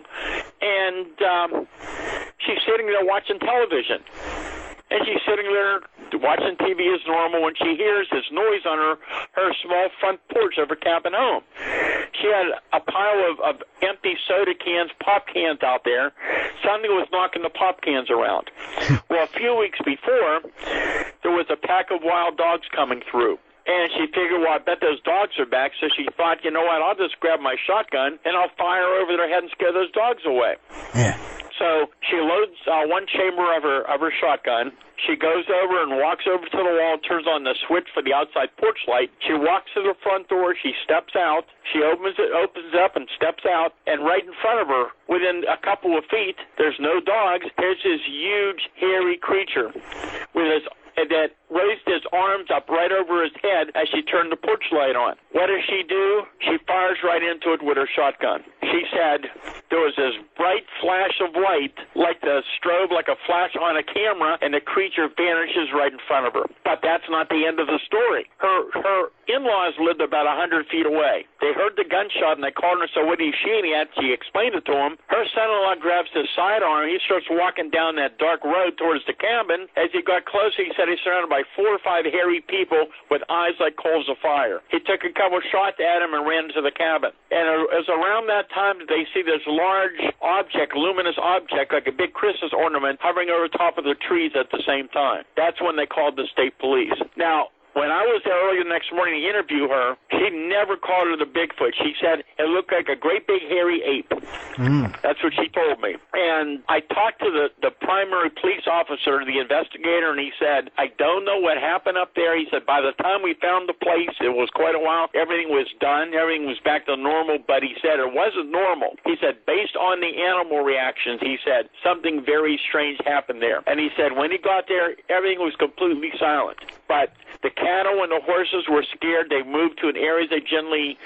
And um, she's sitting there watching television. And she's sitting there watching T V as normal when she hears this noise on her, her small front porch of her cabin home. She had a pile of, of empty soda cans, pop cans out there. Something was knocking the pop cans around. Well, a few weeks before, there was a pack of wild dogs coming through. And she figured, well, I bet those dogs are back. So she thought, you know what, I'll just grab my shotgun and I'll fire over their head and scare those dogs away. Yeah. So she loads uh, one chamber of her of her shotgun. She goes over and walks over to the wall, turns on the switch for the outside porch light. She walks to the front door. She steps out. She opens it, opens it up and steps out. And right in front of her, within a couple of feet, there's no dogs. There's this huge, hairy creature with his that raised his arms up right over his head as she turned the porch light on. What does she do? She fires right into it with her shotgun. She said there was this bright flash of light, like the strobe, like a flash on a camera, and the creature vanishes right in front of her. But that's not the end of the story. Her her in-laws lived about one hundred feet away. They heard the gunshot, and they called her, so what are you shooting at? She explained it to him. Her son-in-law grabs his sidearm. He starts walking down that dark road towards the cabin. As he got closer, he said he's surrounded by four or five hairy people with eyes like coals of fire. He took a couple shots at him and ran into the cabin. And it was around that time that they see this large object, luminous object, like a big Christmas ornament, hovering over top of the trees at the same time. That's when they called the state police. Now, when I was there early the next morning to interview her, she never called it a Bigfoot. She said it looked like a great big hairy ape. Mm. That's what she told me. And I talked to the, the primary police officer, the investigator, and he said, I don't know what happened up there. He said, by the time we found the place, it was quite a while. Everything was done. Everything was back to normal, but he said it wasn't normal. He said, based on the animal reactions, he said, something very strange happened there. And he said, when he got there, everything was completely silent. But the cattle and the horses were scared. They moved to an area they generally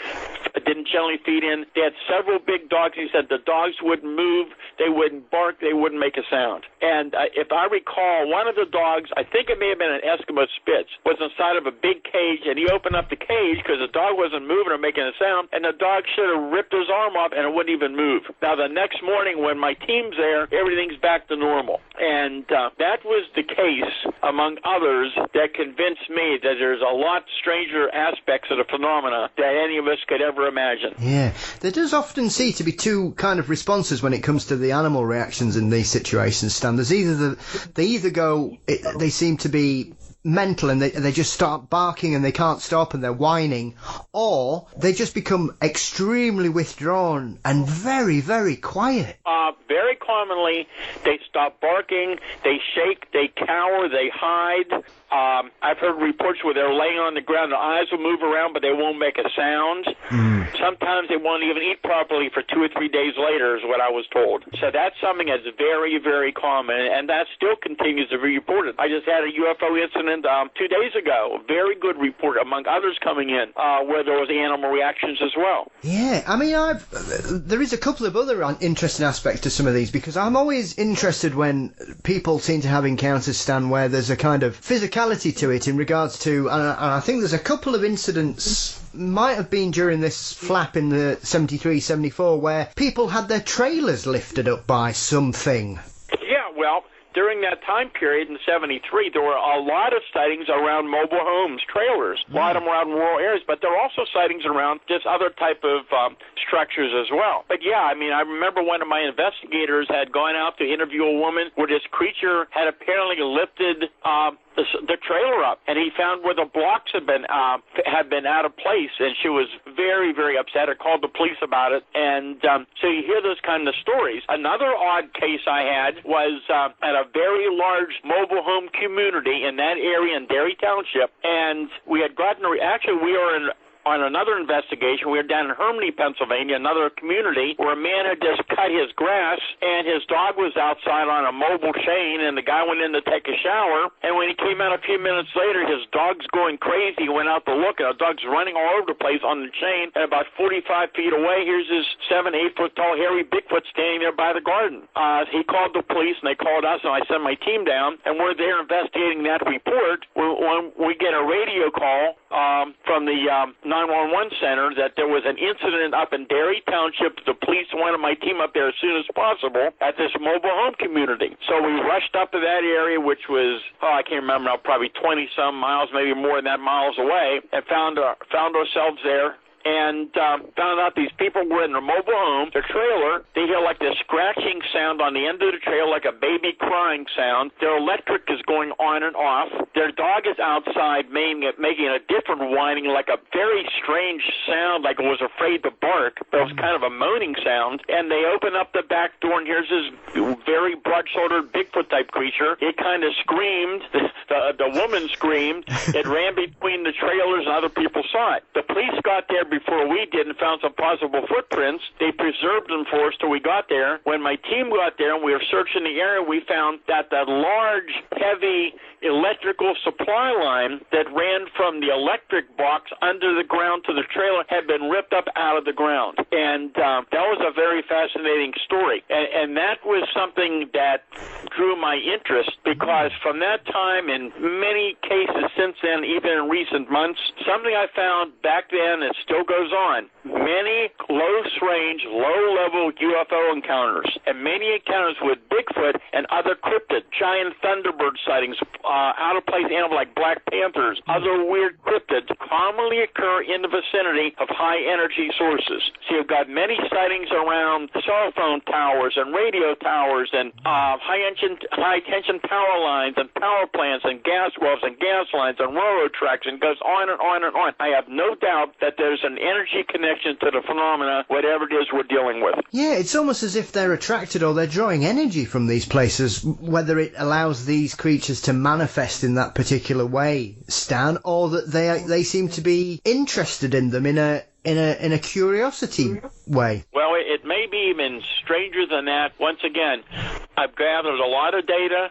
didn't generally feed in. They had several big dogs. He said the dogs wouldn't move, they wouldn't bark, they wouldn't make a sound. And uh, if I recall, one of the dogs, I think it may have been an Eskimo Spitz, was inside of a big cage, and he opened up the cage because the dog wasn't moving or making a sound, and the dog should have ripped his arm off and it wouldn't even move. Now, the next morning when my team's there, everything's back to normal. And uh, that was the case, among others, that convinced me that there's a lot stranger aspects of the phenomena that any of us could ever imagine. Yeah, there does often seem to be two kind of responses when it comes to the animal reactions in these situations, Stan. There's either the, they either go, it, they seem to be mental and they they just start barking and they can't stop and they're whining, or they just become extremely withdrawn and very, very quiet. Uh, very commonly, they stop barking, they shake, they cower, they hide. Um, I've heard reports where they're laying on the ground, their eyes will move around, but they won't make a sound. Mm. Sometimes they won't even eat properly for two or three days later, is what I was told. So that's something that's very, very common, and that still continues to be reported. I just had a U F O incident um, two days ago, a very good report, among others coming in, uh, where there was animal reactions as well. Yeah, I mean, I've there is a couple of other interesting aspects to some of these, because I'm always interested when people seem to have encounters, Stan, where there's a kind of physicality to it in regards to, and I, and I think there's a couple of incidents, might have been during this flap in the seventy-three seventy-four, where people had their trailers lifted up by something. Yeah, well, during that time period in seventy-three, there were a lot of sightings around mobile homes, trailers, a lot of them around rural areas, but there were also sightings around just other type of um, structures as well. But yeah, I mean, I remember one of my investigators had gone out to interview a woman where this creature had apparently lifted um, the, the trailer up, and he found where the blocks had been uh, had been out of place, and she was very, very upset. I called the police about it, and um, so you hear those kind of stories. Another odd case I had was uh, at a very large mobile home community in that area in Derry Township, and we had gotten, actually we were in on another investigation. We were down in Hermony, Pennsylvania, another community, where a man had just cut his grass, and his dog was outside on a mobile chain, and the guy went in to take a shower, and when he came out a few minutes later, his dog's going crazy. He went out to look, and the dog's running all over the place on the chain, and about forty-five feet away, here's his seven, eight-foot-tall hairy Bigfoot standing there by the garden. Uh, he called the police, and they called us, and I sent my team down, and we're there investigating that report when we get a radio call um, from the um, nine one one center that there was an incident up in Derry Township. The police wanted my team up there as soon as possible at this mobile home community. So we rushed up to that area, which was, oh, I can't remember now, probably twenty-some miles, maybe more than that miles away, and found, uh, found ourselves there. And um, found out these people were in their mobile home, their trailer. They hear like this scratching sound on the end of the trailer, like a baby crying sound. Their electric is going on and off. Their dog is outside making, making a different whining, like a very strange sound, like it was afraid to bark, but it was kind of a moaning sound. And they open up the back door, and here's this very broad-shouldered Bigfoot-type creature. It kind of screamed. The, the, the woman screamed. It ran between the trailers, and other people saw it. The police got there before we did and found some possible footprints. They preserved them for us till we got there. When my team got there and we were searching the area, we found that that large, heavy electrical supply line that ran from the electric box under the ground to the trailer had been ripped up out of the ground. And um, that was a very fascinating story. And, and that was something that drew my interest, because from that time and many cases since then, even in recent months, something I found back then that still goes on, many close-range, low-level U F O encounters, and many encounters with Bigfoot and other cryptid, giant thunderbird sightings, uh, out-of-place animals like black panthers, other weird cryptids commonly occur in the vicinity of high-energy sources. So you've got many sightings around cell phone towers and radio towers and uh, high-tension high-tension power lines and power plants and gas wells and gas lines and railroad tracks, and goes on and on and on. I have no doubt that there's an energy connection to the phenomena, whatever it is we're dealing with. Yeah, it's almost as if they're attracted or they're drawing energy from these places, whether it allows these creatures to manifest in that particular way, Stan, or that they they seem to be interested in them in a in a in a curiosity way. Well, it, it may be even stranger than that. Once again, I've gathered a lot of data.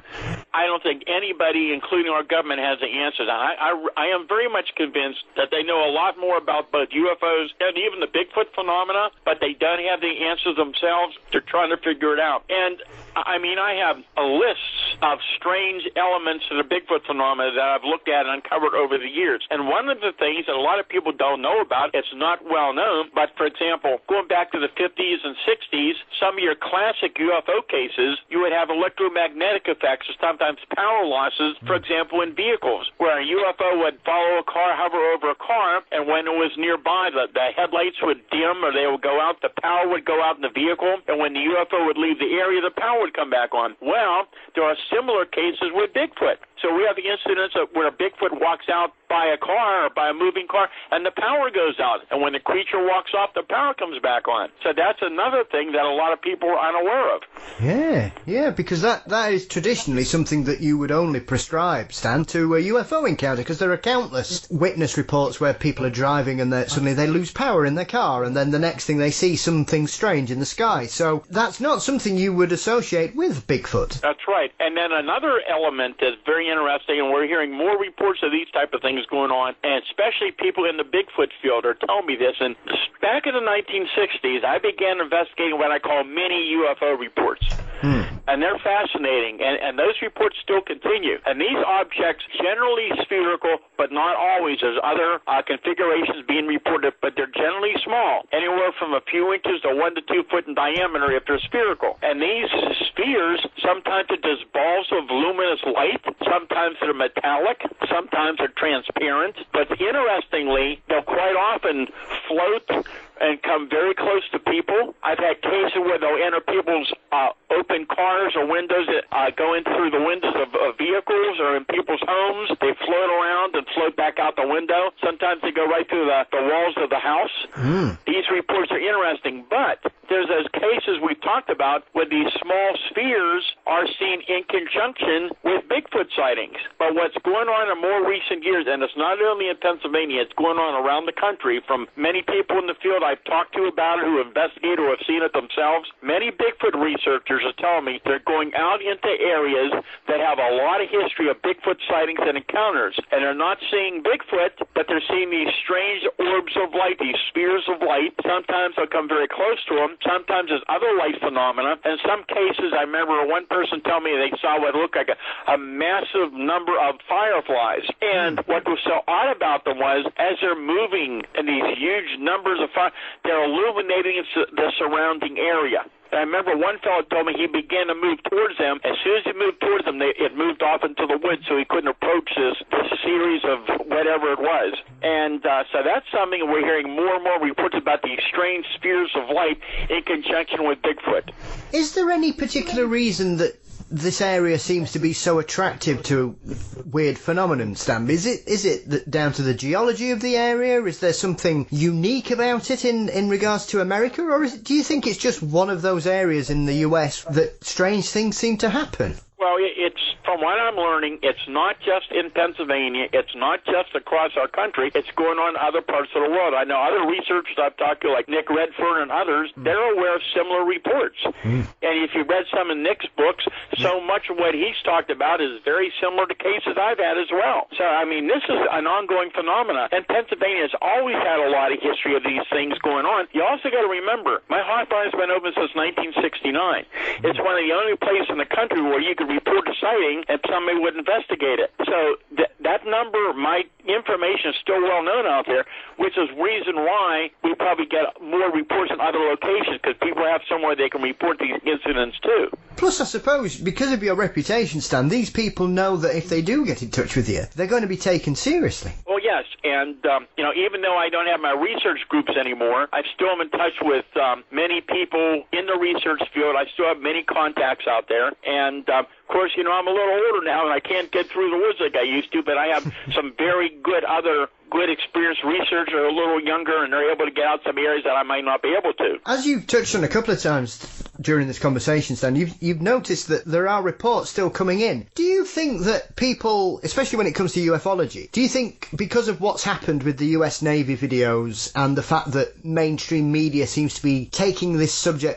I don't think anybody, including our government, has the answers. And I, I, I am very much convinced that they know a lot more about both U F Os and even the Bigfoot phenomena, but they don't have the answers themselves. They're trying to figure it out. And, I mean, I have a list of strange elements of the Bigfoot phenomena that I've looked at and uncovered over the years. And one of the things that a lot of people don't know about, it's not well known, but, for example, going back to the fifties and sixties, some of your classic U F O cases, you would have electromagnetic effects or sometimes power losses, for example, in vehicles, where a U F O would follow a car, hover over a car, and when it was nearby, the, the headlights would dim or they would go out, the power would go out in the vehicle, and when the U F O would leave the area, the power would come back on. Well, there are similar cases with Bigfoot. So we have the incidents of where a Bigfoot walks out by a car or by a moving car, and the power goes out. And when the creature walks off, the power comes back on. So that's another thing that a lot of people are unaware of. Yeah, yeah, because that, that is traditionally something that you would only prescribe, Stan, to a U F O encounter, because there are countless witness reports where people are driving and suddenly they lose power in their car, and then the next thing they see something strange in the sky. So that's not something you would associate with Bigfoot. That's right. And then another element that's very interesting, and we're hearing more reports of these type of things going on, and especially people in the Bigfoot field are telling me this. And back in the nineteen sixties, I began investigating what I call mini U F O reports. Hmm. And they're fascinating, and, and those reports still continue. And these objects, generally spherical, but not always. There's other uh, configurations being reported, but they're generally small, anywhere from a few inches to one to two foot in diameter if they're spherical. And these spheres, sometimes are just balls of luminous light, sometimes they're metallic, sometimes they're transparent. But interestingly, they'll quite often float and come very close to people. I've had cases where they'll enter people's uh, open cars or windows that uh, go in through the windows of, of vehicles or in people's homes. They float around and float back out the window. Sometimes they go right through the, the walls of the house. Mm. These reports are interesting, but there's those cases we talked about where these small spheres are seen in conjunction with Bigfoot sightings. But what's going on in more recent years, and it's not only in Pennsylvania, it's going on around the country from many people in the field I've talked to about it who investigate or have seen it themselves. Many Bigfoot researchers are telling me they're going out into areas that have a lot of history of Bigfoot sightings and encounters, and they're not seeing Bigfoot, but they're seeing these strange orbs of light, these spheres of light. Sometimes they'll come very close to them. Sometimes there's other light phenomena. In some cases, I remember one person telling me they saw what looked like a, a massive number of fireflies. And what was so odd about them was, as they're moving in these huge numbers of fire, they're illuminating the surrounding area. And I remember one fellow told me he began to move towards them. As soon as he moved towards them, they, it moved off into the woods, so he couldn't approach this, this series of whatever it was. And uh, so that's something we're hearing more and more reports about, these strange spheres of light in conjunction with Bigfoot. Is there any particular reason that this area seems to be so attractive to weird phenomenon, Stan? Is it is it down to the geology of the area? Is there something unique about it in, in regards to America? Or is it, do you think it's just one of those areas in the U S that strange things seem to happen? Well, it's, from what I'm learning, it's not just in Pennsylvania. It's not just across our country. It's going on in other parts of the world. I know other researchers I've talked to, like Nick Redfern and others, mm. they're aware of similar reports. Mm. And if you read some of Nick's books, so much of what he's talked about is very similar to cases I've had as well. So, I mean, this is an ongoing phenomenon. And Pennsylvania has always had a lot of history of these things going on. You also got to remember, my hotline's been open since nineteen sixty-nine. It's one of the only places in the country where you could report a sighting and somebody would investigate it. So th- that number, my information is still well known out there, which is reason why we probably get more reports in other locations, because people have somewhere they can report these incidents too. Plus, I suppose, because of your reputation, Stan, these people know that if they do get in touch with you, they're going to be taken seriously. Well, yes, and um, you know, even though I don't have my research groups anymore, I still am in touch with um, many people in the research field. I still have many contacts out there, and um, of course, you know, I'm a little older now, and I can't get through the woods like I used to, but I have some very good other good experienced researchers are a little younger, and they're able to get out some areas that I might not be able to. As you've touched on a couple of times during this conversation, Stan, you've, you've noticed that there are reports still coming in. Do you think that people, especially when it comes to ufology, do you think because of what's happened with the U S Navy videos and the fact that mainstream media seems to be taking this subject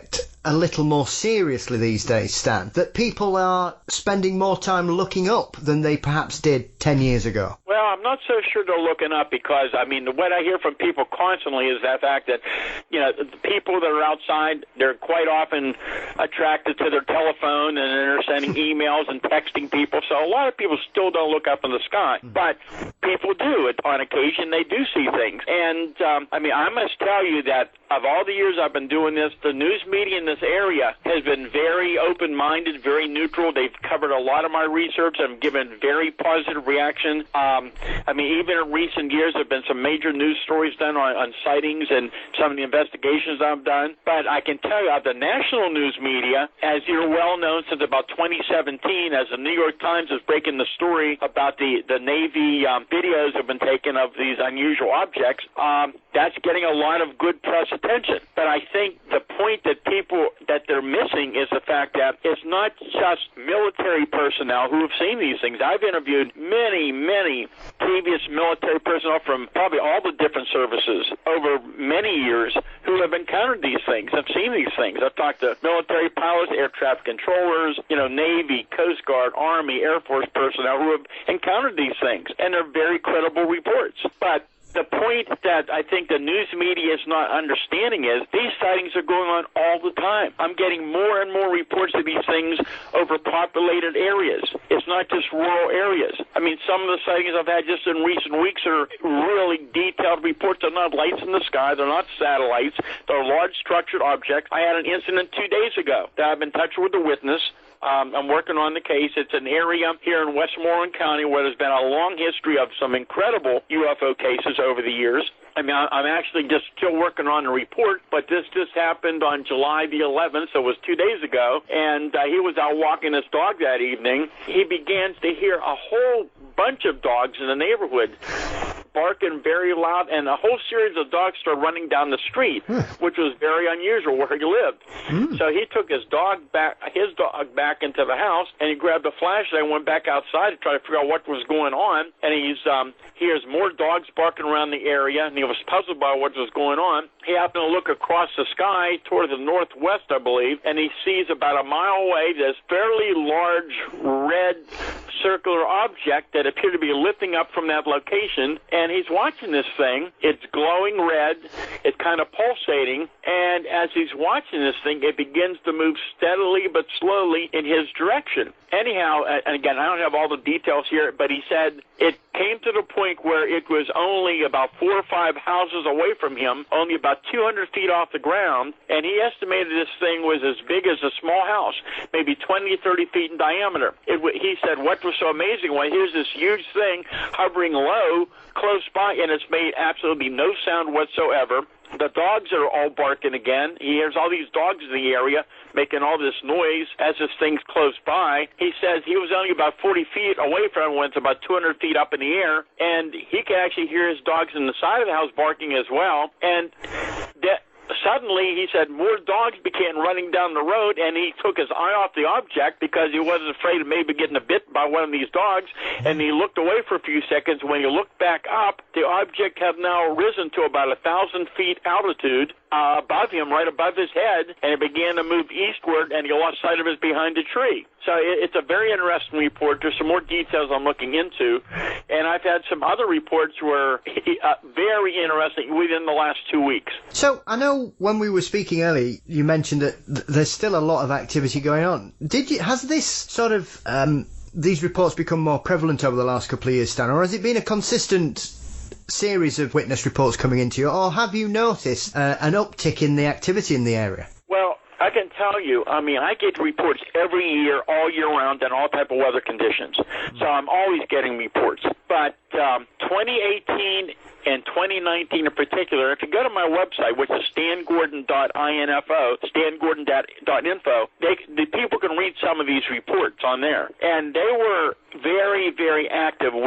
a little more seriously these days, Stan? That people are spending more time looking up than they perhaps did ten years ago? Well, I'm not so sure they're looking up because, I mean, what I hear from people constantly is that fact that, you know, the people that are outside, they're quite often attracted to their telephone and they're sending emails and texting people. So a lot of people still don't look up in the sky. But people do. On occasion, they do see things. And, um, I mean, I must tell you that of all the years I've been doing this, the news media in this area has been very open-minded, very neutral. They've covered a lot of my research and given very positive reaction. Um, I mean, even in recent years, there have been some major news stories done on, on sightings and some of the investigations I've done. But I can tell you, uh, the national news media, as you're well known since about twenty seventeen, as the New York Times is breaking the story about the, the Navy um, videos have been taken of these unusual objects, um, that's getting a lot of good press attention. But I think the point that people, that they're missing is the fact that it's not just military personnel who have seen these things. I've interviewed many, many previous military personnel from probably all the different services over many years who have encountered these things, have seen these things. I've talked to military pilots, air traffic controllers, you know, Navy, Coast Guard, Army, Air Force personnel who have encountered these things, and they're very credible reports. But the point that I think the news media is not understanding is these sightings are going on all the time. I'm getting more and more reports of these things over populated areas. It's not just rural areas. I mean, some of the sightings I've had just in recent weeks are really detailed reports. They're not lights in the sky. They're not satellites. They're large structured objects. I had an incident two days ago that I've been in touch with the witness. Um, I'm working on the case. It's an area here in Westmoreland County where there's been a long history of some incredible U F O cases over the years. I mean, I'm actually just still working on a report, but this just happened on July the eleventh, so it was two days ago, and uh, he was out walking his dog that evening. He began to hear a whole bunch of dogs in the neighborhood barking very loud, and a whole series of dogs started running down the street, which was very unusual where he lived. Mm. So he took his dog back, his dog back into the house, and he grabbed a flashlight and went back outside to try to figure out what was going on. And he's um, he hears more dogs barking around the area, and he was puzzled by what was going on. He happened to look across the sky toward the northwest, I believe, and he sees about a mile away this fairly large red circular object that appeared to be lifting up from that location, and he's watching this thing. It's glowing red. It's kind of pulsating, and as he's watching this thing, it begins to move steadily but slowly in his direction. Anyhow, and again, I don't have all the details here, but he said it came to the point where it was only about four or five houses away from him, only about two hundred feet off the ground, and he estimated this thing was as big as a small house, maybe twenty, thirty feet in diameter. It, he said what was so amazing was here's this huge thing hovering low, close by, and it's made absolutely no sound whatsoever. The dogs are all barking again. He hears all these dogs in the area making all this noise as this thing's close by. He says he was only about forty feet away from it when it's about two hundred feet up in the air, and he could actually hear his dogs in the side of the house barking as well. And that suddenly, he said, more dogs began running down the road, and he took his eye off the object because he wasn't afraid of maybe getting a bit by one of these dogs, and he looked away for a few seconds. When he looked back up, the object had now risen to about a thousand feet altitude uh, above him, right above his head, and it began to move eastward, and he lost sight of it behind a tree. So it, it's a very interesting report. There's some more details I'm looking into, and I've had some other reports where uh, very interesting within the last two weeks. So I know when we were speaking earlier, you mentioned that th- there's still a lot of activity going on. Did you? Has this sort of um, these reports become more prevalent over the last couple of years, Stan, or has it been a consistent series of witness reports coming into you, or have you noticed uh, an uptick in the activity in the area? Well, I can tell you, I mean, I get reports every year, all year round, in all type of weather conditions. So I'm always getting reports. But um, twenty eighteen and twenty nineteen in particular, if you go to my website, which is stan gordon dot info, stan gordon dot info, they, the people can read some of these reports on there. And they were very, very active with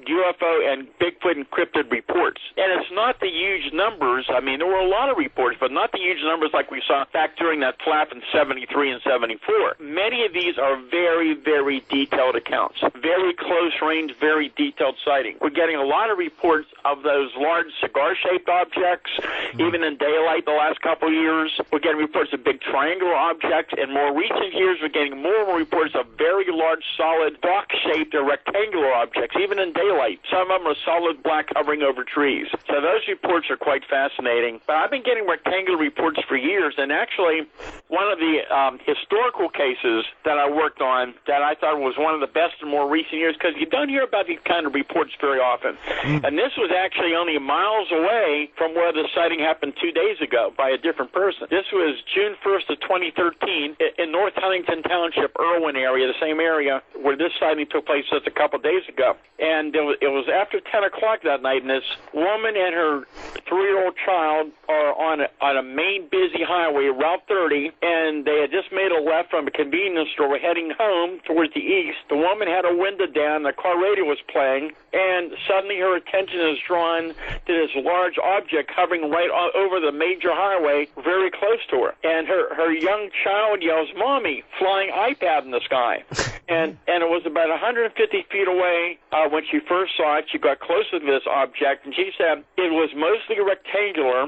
U F O and Bigfoot encrypted reports. And it's not the huge numbers. I mean, there were a lot of reports, but not the huge numbers like we saw back during that flap in seventy-three and seventy-four. Many of these are very, very detailed accounts. Very close range, very detailed sighting. We're getting a lot of reports of those large cigar-shaped objects, mm-hmm. even in daylight the last couple of years. We're getting reports of big triangular objects. In more recent years, we're getting more and more reports of very large, solid, box-shaped or rectangular objects, even in daylight. Some of them are solid black hovering over trees. So those reports are quite fascinating. But I've been getting rectangular reports for years, and actually one of the um, historical cases that I worked on that I thought was one of the best in more recent years, because you don't hear about these kind of reports very often. Mm. And this was actually only miles away from where the sighting happened two days ago by a different person. This was June first of twenty thirteen in North Huntington Township, Irwin area, the same area where this sighting took place just a couple days ago. And it was, it was after ten o'clock that night, and this woman and her three-year-old child are on a, on a main busy highway, Route thirty, and they had just made a left from a convenience store heading home towards the east. The woman had her window down, the car radio was playing, and suddenly her attention is drawn to this large object hovering right over the major highway very close to her. And her, her young child yells, "Mommy," flying iPad in the sky. And and it was about one hundred fifty feet away uh, when she first saw it. She got closer to this object, and she said it was mostly rectangular,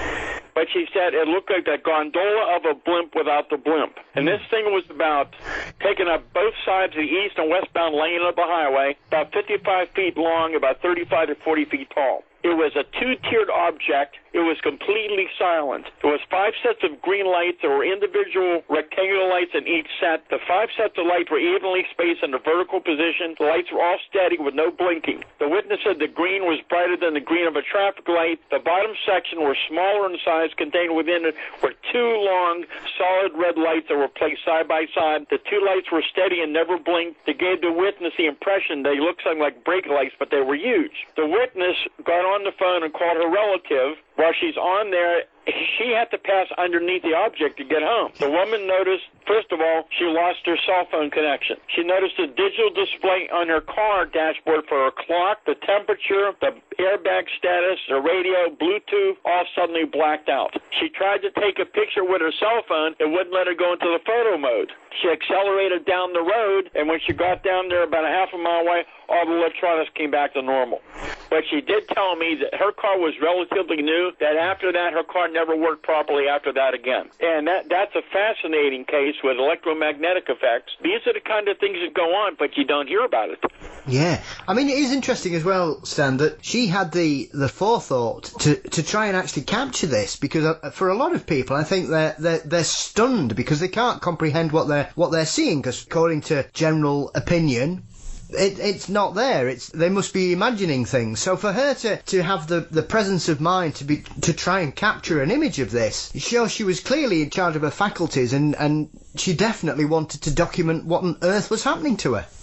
but she said it looked like the gondola of a blimp without the blimp. And this thing was about taking up both sides of the east and westbound lane of the highway, about fifty-five feet long, about thirty-five to forty feet tall. It was a two-tiered object. It was completely silent. There was five sets of green lights. There were individual rectangular lights in each set. The five sets of lights were evenly spaced in a vertical position. The lights were all steady with no blinking. The witness said the green was brighter than the green of a traffic light. The bottom section were smaller in size. Contained within it were two long, solid red lights that were placed side by side. The two lights were steady and never blinked. They gave the witness the impression they looked something like brake lights, but they were huge. The witness got on the phone and called her relative. While she's on there, she had to pass underneath the object to get home. The woman noticed, first of all, she lost her cell phone connection. She noticed a digital display on her car dashboard for her clock, the temperature, the airbag status, the radio, Bluetooth, all suddenly blacked out. She tried to take a picture with her cell phone. It wouldn't let her go into the photo mode. She accelerated down the road, and when she got down there about a half a mile away, all the electronics came back to normal. But she did tell me that her car was relatively new, that after that, her car never worked properly after that again. And that that's a fascinating case with electromagnetic effects. These are the kind of things that go on, but you don't hear about it. Yeah. I mean, it is interesting as well, Stan, that she had the, the forethought to, to try and actually capture this, because for a lot of people, I think they're, they're, they're stunned because they can't comprehend what they're, what they're seeing, because according to general opinion, It, it's not there. It's they must be imagining things. So for her to, to have the, the presence of mind to be to try and capture an image of this, it shows she was clearly in charge of her faculties, and, and she definitely wanted to document what on earth was happening to her.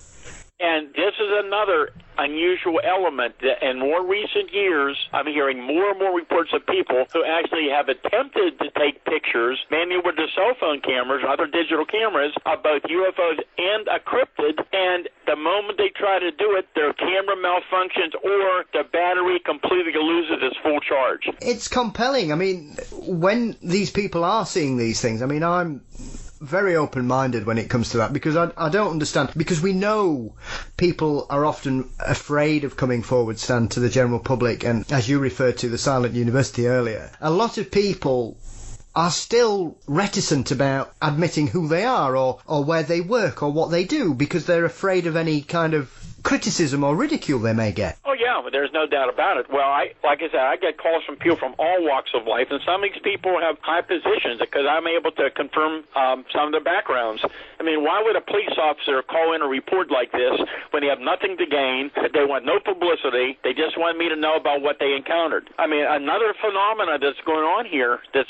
And this is another unusual element that in more recent years, I'm hearing more and more reports of people who actually have attempted to take pictures, mainly with their cell phone cameras or other digital cameras, of both U F Os and encrypted, and the moment they try to do it, their camera malfunctions or the battery completely loses its full charge. It's compelling. I mean, when these people are seeing these things, I mean, I'm very open-minded when it comes to that, because I, I don't understand, because we know people are often afraid of coming forward, Stan, to the general public, and as you referred to the Silent University earlier, a lot of people are still reticent about admitting who they are or, or where they work or what they do, because they're afraid of any kind of criticism or ridicule they may get. Oh, yeah, but there's no doubt about it. Well, I, like I said, I get calls from people from all walks of life, and some of these people have high positions because I'm able to confirm um, some of their backgrounds. I mean, why would a police officer call in a report like this when they have nothing to gain, they want no publicity, they just want me to know about what they encountered? I mean, another phenomena that's going on here that's really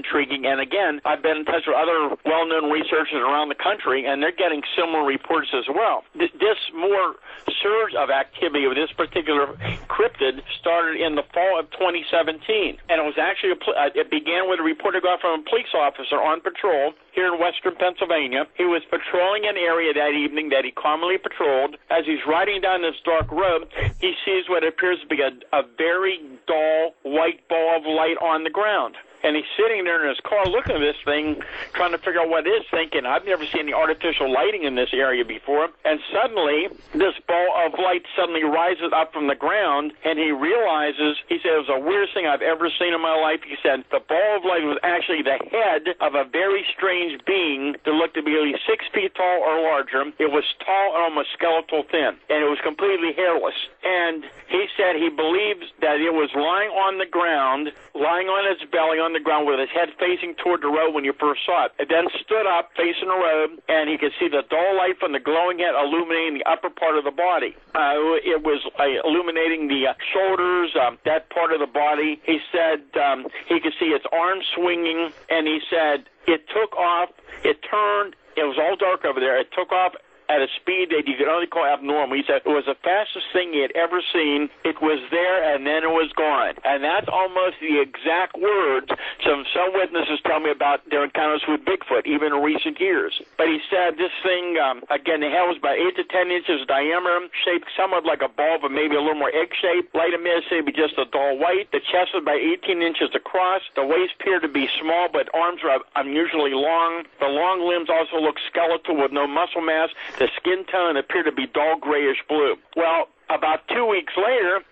intriguing. And again, I've been in touch with other well-known researchers around the country, and they're getting similar reports as well. This more surge of activity of this particular cryptid started in the fall of twenty seventeen, and it was actually a, it began with a report I got from a police officer on patrol here in western Pennsylvania. He was patrolling an area that evening that he commonly patrolled. As he's riding down this dark road, he sees what appears to be a, a very dull white ball of light on the ground. And he's sitting there in his car looking at this thing, trying to figure out what it is, thinking, I've never seen any artificial lighting in this area before. And suddenly, this ball of light suddenly rises up from the ground, and he realizes, he said, it was the weirdest thing I've ever seen in my life. He said, the ball of light was actually the head of a very strange being that looked to be at least six feet tall or larger. It was tall and almost skeletal thin, and it was completely hairless. And he said he believes that it was lying on the ground, lying on its belly on the ground with its head facing toward the road when you first saw it. It then stood up facing the road, and he could see the dull light from the glowing head illuminating the upper part of the body. Uh, it was uh, illuminating the uh, shoulders, um, that part of the body. He said um, he could see its arms swinging, and he said it took off, it turned, it was all dark over there, it took off at a speed that you could only call abnormal. He said it was the fastest thing he had ever seen. It was there, and then it was gone. And that's almost the exact words some, some witnesses tell me about their encounters with Bigfoot, even in recent years. But he said this thing, um, again, the head was about eight to ten inches diameter, shaped somewhat like a ball, but maybe a little more egg-shaped. Light emitted to be just a dull white. The chest was about eighteen inches across. The waist appeared to be small, but arms were unusually long. The long limbs also looked skeletal with no muscle mass. The skin tone appeared to be dull grayish blue. Well, about two weeks later,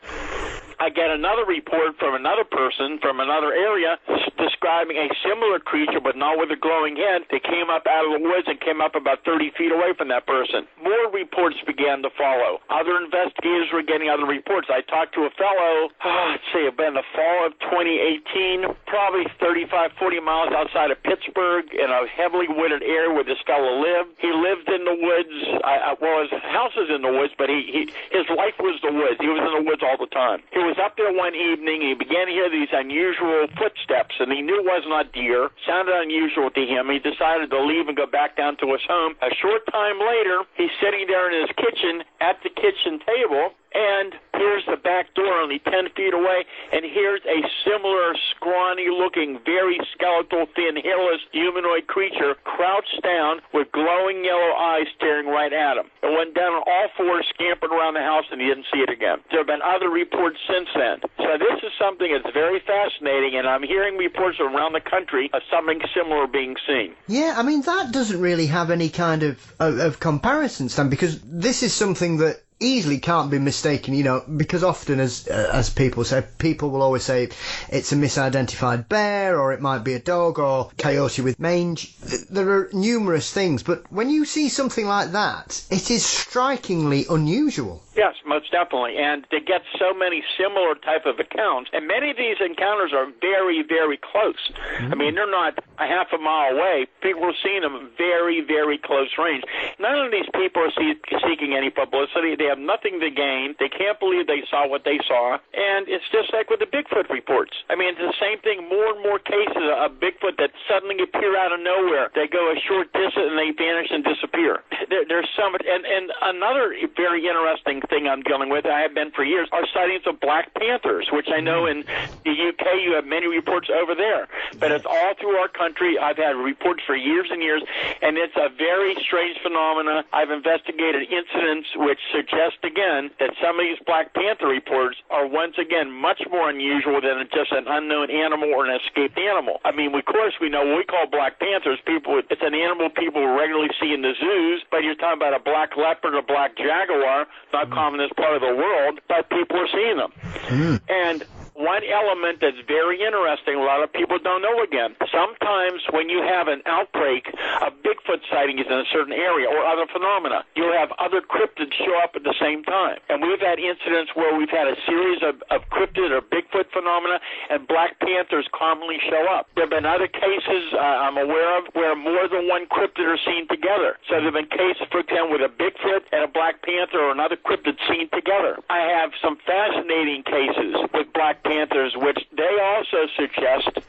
I get another report from another person from another area describing a similar creature, but not with a glowing head. They came up out of the woods and came up about thirty feet away from that person. More reports began to follow. Other investigators were getting other reports. I talked to a fellow, oh, let's see, in the fall of twenty eighteen, probably thirty-five, forty miles outside of Pittsburgh in a heavily wooded area where this fellow lived. He lived in the woods. I, I, well, his house is in the woods, but he, he his life was the woods. He was in the woods all the time. He was up there one evening, and he began to hear these unusual footsteps, and he knew it was not deer. Sounded unusual to him. He decided to leave and go back down to his home. A short time later, he's sitting there in his kitchen at the kitchen table, and here's the back door only ten feet away, and here's a similar scrawny-looking, very skeletal, thin, hairless humanoid creature crouched down with glowing yellow eyes staring right at him. It went down on all fours, scampered around the house, and he didn't see it again. There have been other reports since then. So this is something that's very fascinating, and I'm hearing reports around the country of something similar being seen. Yeah, I mean, that doesn't really have any kind of, of, of comparison, Stan, because this is something that easily can't be mistaken, you know, because often, as uh, as people say, people will always say it's a misidentified bear, or it might be a dog, or coyote with mange. There are numerous things, but when you see something like that, it is strikingly unusual. Yes, most definitely, and they get so many similar type of accounts, and many of these encounters are very, very close. Mm. I mean, they're not a half a mile away. People are seeing them very, very close range. None of these people are see- seeking any publicity. They have nothing to gain. They can't believe they saw what they saw, and it's just like with the Bigfoot reports. I mean, it's the same thing, more and more cases of Bigfoot that suddenly appear out of nowhere. They go a short distance, and they vanish and disappear. There, there's so much, and, and another very interesting thing I'm dealing with, I have been for years, are sightings of black panthers, which I know in the U K you have many reports over there. But it's all through our country. I've had reports for years and years, and it's a very strange phenomena. I've investigated incidents which suggest, again, that some of these black panther reports are once again much more unusual than just an unknown animal or an escaped animal. I mean, of course, we know what we call black panthers. People, it's an animal people regularly see in the zoos, but you're talking about a black leopard or black jaguar, not mm. common in this part of the world, but people are seeing them. Mm. And one element that's very interesting, a lot of people don't know again. Sometimes when you have an outbreak of Bigfoot sightings in a certain area or other phenomena, you'll have other cryptids show up at the same time. And we've had incidents where we've had a series of, of cryptid or Bigfoot phenomena, and black panthers commonly show up. There have been other cases uh, I'm aware of where more than one cryptid are seen together. So there have been cases, for example, with a Bigfoot and a black panther or another cryptid seen together. I have some fascinating cases with black panthers, which they also suggest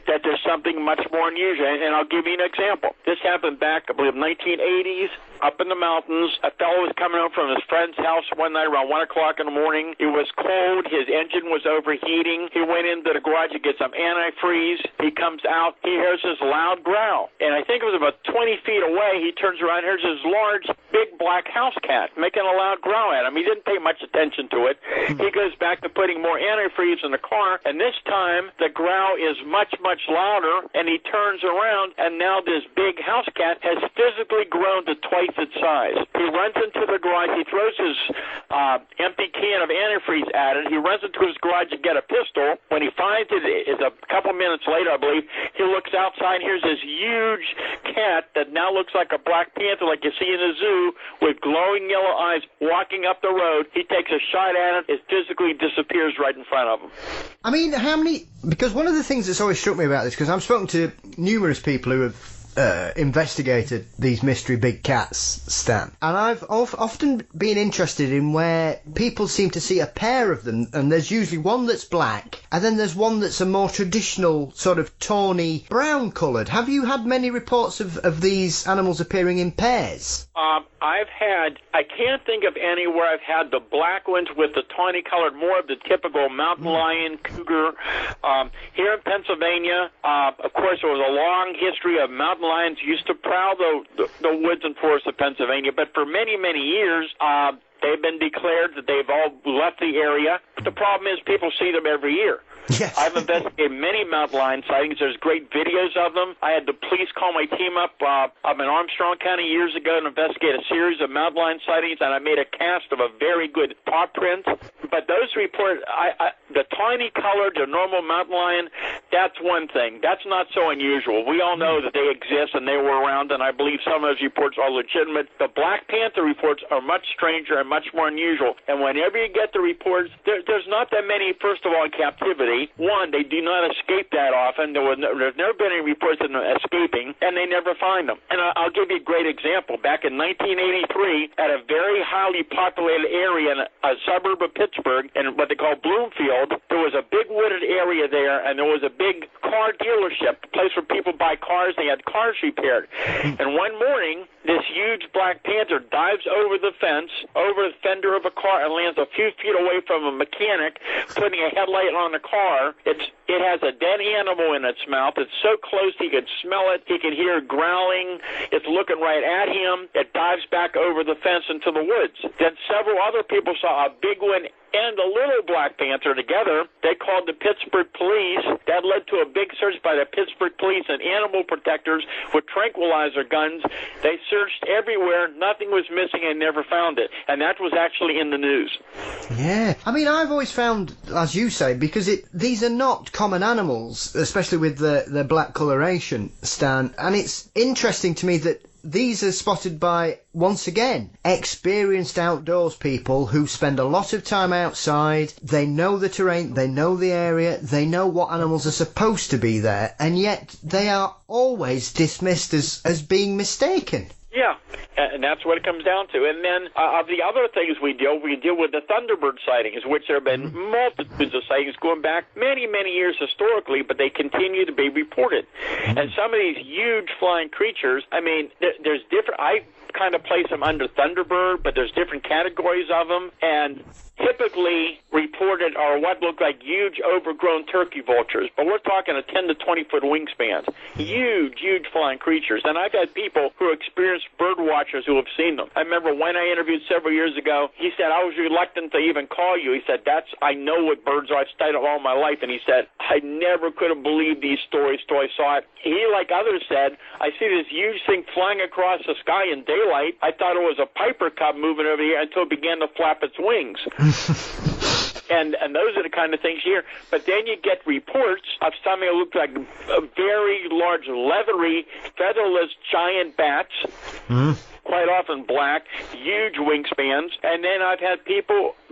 that there's something much more unusual. And, and I'll give you an example. This happened back, I believe, nineteen eighties, up in the mountains. A fellow was coming home from his friend's house one night around one o'clock in the morning. It was cold. His engine was overheating. He went into the garage to get some antifreeze. He comes out. He hears this loud growl. And I think it was about twenty feet away. He turns around. Here's this large, big black house cat making a loud growl at him. He didn't pay much attention to it. He goes back to putting more antifreeze in the car. And this time, the growl is much, much louder. And he turns around. And now this big house cat has physically grown to twice its size. He runs into the garage. He throws his uh, empty can of antifreeze at it. He runs into his garage to get a pistol. When he finds it, it's a couple minutes later, I believe, he looks outside. Here's this huge cat that now looks like a black panther like you see in a zoo with glowing yellow eyes walking up the road. He takes a shot at it. It physically disappears right in front of him. I mean, how many... Because one of the things that's always struck me about this, because I've spoken to numerous people who have Uh, investigated these mystery big cats, Stan. And I've of, often been interested in where people seem to see a pair of them, and there's usually one that's black, and then there's one that's a more traditional sort of tawny brown coloured. Have you had many reports of, of these animals appearing in pairs? Um, I've had, I can't think of any where I've had the black ones with the tawny colored, more of the typical mountain lion, cougar. Um, here in Pennsylvania, uh, of course, there was a long history of mountain lions used to prowl the, the, the woods and forests of Pennsylvania, but for many, many years, uh, they've been declared that they've all left the area. But the problem is people see them every year. Yes. I've investigated many mountain lion sightings. There's great videos of them. I had the police call my team up uh, up in Armstrong County years ago and investigate a series of mountain lion sightings, and I made a cast of a very good paw print. But those reports, I, I, the tawny colored, the normal mountain lion, that's one thing. That's not so unusual. We all know that they exist and they were around, and I believe some of those reports are legitimate. The Black Panther reports are much stranger and much more unusual. And whenever you get the reports, there, there's not that many, first of all, in captivity. One, they do not escape that often. There was no, there's never been any reports of them escaping, and they never find them. And I, I'll give you a great example. Back in nineteen eighty-three, at a very highly populated area in a, a suburb of Pittsburgh, in what they call Bloomfield, there was a big wooded area there, and there was a big car dealership, a place where people buy cars. They had cars repaired. And one morning, this huge black panther dives over the fence, over the fender of a car, and lands a few feet away from a mechanic, putting a headlight on the car. It's It has a dead animal in its mouth. It's so close he could smell it. He could hear it growling. It's looking right at him. It dives back over the fence into the woods. Then several other people saw a big one and a little black panther together. They called the Pittsburgh police. That led to a big search by the Pittsburgh police and animal protectors with tranquilizer guns. They searched everywhere. Nothing was missing and never found it. And that was actually in the news. Yeah. I mean, I've always found, as you say, because it these are not common animals, especially with the, the black coloration, Stan. And it's interesting to me that these are spotted by, once again, experienced outdoors people who spend a lot of time outside. They know the terrain, they know the area, they know what animals are supposed to be there, and yet they are always dismissed as, as being mistaken. Yeah, and that's what it comes down to. And then uh, of the other things we deal, we deal with the Thunderbird sightings, which there have been mm-hmm. multitudes of sightings going back many, many years historically, but they continue to be reported. Mm-hmm. And some of these huge flying creatures, I mean, there, there's different, I kind of place them under Thunderbird, but there's different categories of them, and typically reported are what look like huge overgrown turkey vultures, but we're talking a ten to twenty foot wingspan. Huge, huge flying creatures. And I've had people who are experienced bird watchers who have seen them. I remember when I interviewed several years ago, he said, I was reluctant to even call you. He said, that's, I know what birds are. I've studied it all my life. And he said, I never could have believed these stories till I saw it. He, like others said, I see this huge thing flying across the sky in daylight. I thought it was a Piper Cub moving over here until it began to flap its wings. And and those are the kind of things you hear. But then you get reports of something that looks like a very large, leathery, featherless giant bats, mm. quite often black, huge wingspans. And then I've had people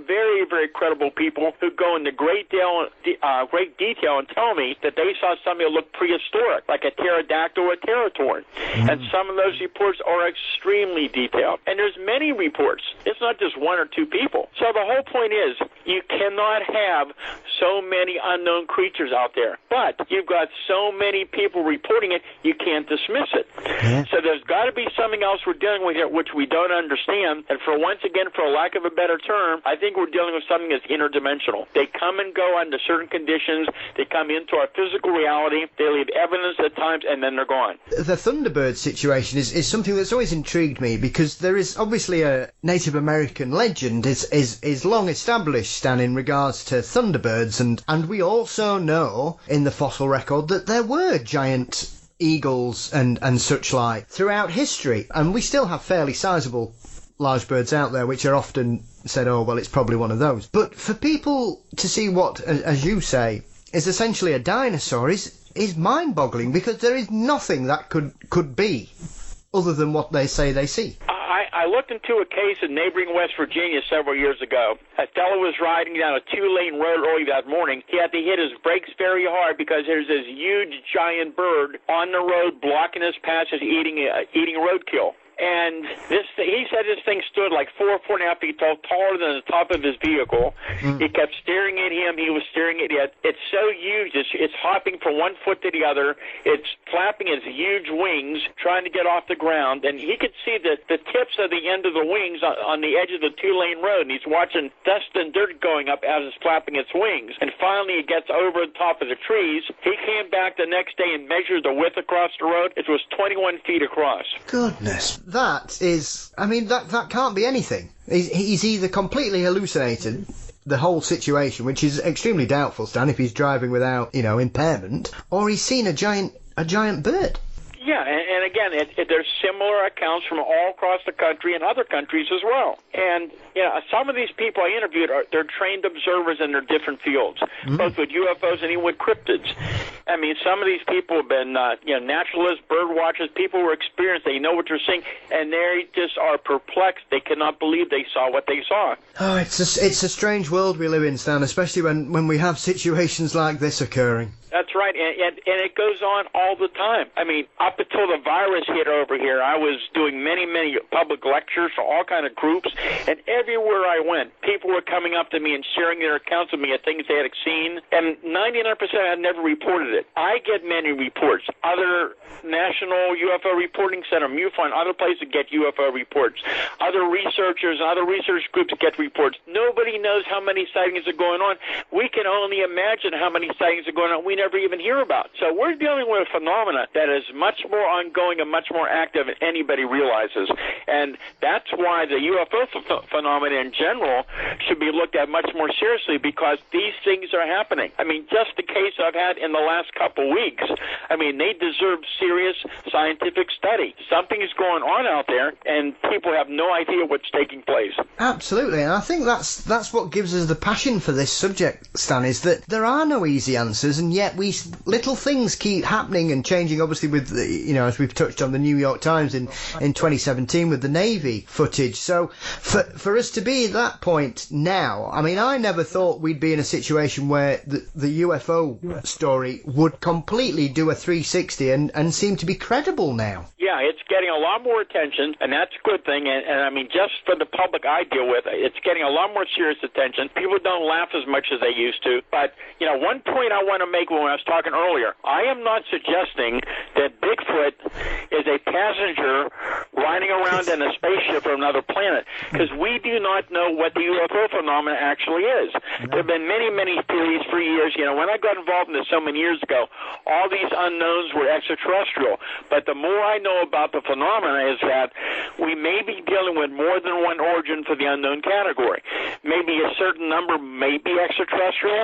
very, very credible people who go into great deal, uh, great detail and tell me that they saw something that looked prehistoric, like a pterodactyl or a pterosaur. Mm. And some of those reports are extremely detailed. And there's many reports. It's not just one or two people. So the whole point is you cannot have so many unknown creatures out there. But you've got so many people reporting it, you can't dismiss it. Yeah. So there's got to be something else we're dealing with here which we don't understand. And for once again, for a lack of a better term, I think we're dealing with something that's interdimensional. They come and go under certain conditions. They come into our physical reality. They leave evidence at times, and then they're gone. The Thunderbird situation is, is something that's always intrigued me, because there is obviously a Native American legend is is, is long established, Stan, in regards to Thunderbirds, and, and we also know in the fossil record that there were giant eagles and, and such like throughout history, and we still have fairly sizable large birds out there which are often said, oh, well, it's probably one of those. But for people to see what, as you say, is essentially a dinosaur is is mind-boggling, because there is nothing that could, could be other than what they say they see. I, I looked into a case in neighboring West Virginia several years ago. A fellow was riding down a two-lane road early that morning. He had to hit his brakes very hard because there's this huge giant bird on the road blocking his passage, eating uh, eating roadkill. And this, he said this thing stood like four, four and a half feet tall, taller than the top of his vehicle. Mm. It kept staring at him. He was staring at it. It's so huge. It's, it's hopping from one foot to the other. It's flapping its huge wings, trying to get off the ground. And he could see the, the tips of the end of the wings on, on the edge of the two-lane road. And he's watching dust and dirt going up as it's flapping its wings. And finally, it gets over the top of the trees. He came back the next day and measured the width across the road. It was twenty-one feet across. Goodness. That is, I mean, that that can't be anything. He's, he's either completely hallucinated the whole situation, which is extremely doubtful, Stan, if he's driving without, you know, impairment, or he's seen a giant a giant bird. Yeah, and, and again, it, it, there's similar accounts from all across the country and other countries as well. And, you know, some of these people I interviewed, are they're trained observers in their different fields, mm. both with U F Os and even with cryptids. I mean, some of these people have been, uh, you know, naturalists, bird watchers, people who are experienced. They know what they're seeing, and they just are perplexed. They cannot believe they saw what they saw. Oh, it's a, it's a strange world we live in, Stan, especially when, when we have situations like this occurring. That's right, and, and and it goes on all the time. I mean, up until the virus hit over here, I was doing many, many public lectures for all kind of groups, and everywhere I went, people were coming up to me and sharing their accounts of me of things they had seen, and ninety-nine percent had never reported it. I get many reports. Other National U F O Reporting Center, MUFON, other places get U F O reports. Other researchers and other research groups get reports. Nobody knows how many sightings are going on. We can only imagine how many sightings are going on we never even hear about. So we're dealing with a phenomena that is much more ongoing and much more active than anybody realizes. And that's why the U F O ph- phenomena in general should be looked at much more seriously, because these things are happening. I mean, just the case I've had in the last couple weeks, I mean, they deserve serious scientific study. Something is going on out there, and people have no idea what's taking place. Absolutely, and I think that's that's what gives us the passion for this subject, Stan, is that there are no easy answers, and yet we little things keep happening and changing, obviously, with the, you know, as we've touched on the New York Times in, in twenty seventeen with the Navy footage. So for for us to be at that point now, I mean, I never thought we'd be in a situation where the, the U F O story would completely do a three sixty and, and seem to be credible now. Yeah, it's getting a lot more attention, and that's a good thing. And, and I mean, just for the public I deal with, it's getting a lot more serious attention. People don't laugh as much as they used to. But, you know, one point I want to make when I was talking earlier, I am not suggesting that Bigfoot is a passenger riding around in a spaceship from another planet, because we do not know what the U F O phenomenon actually is. There have been many, many theories for years. You know, when I got involved in this so many years ago, all these unknowns were extraterrestrial. But the more I know about the phenomena is that we may be dealing with more than one origin for the unknown category. Maybe a certain number may be extraterrestrial.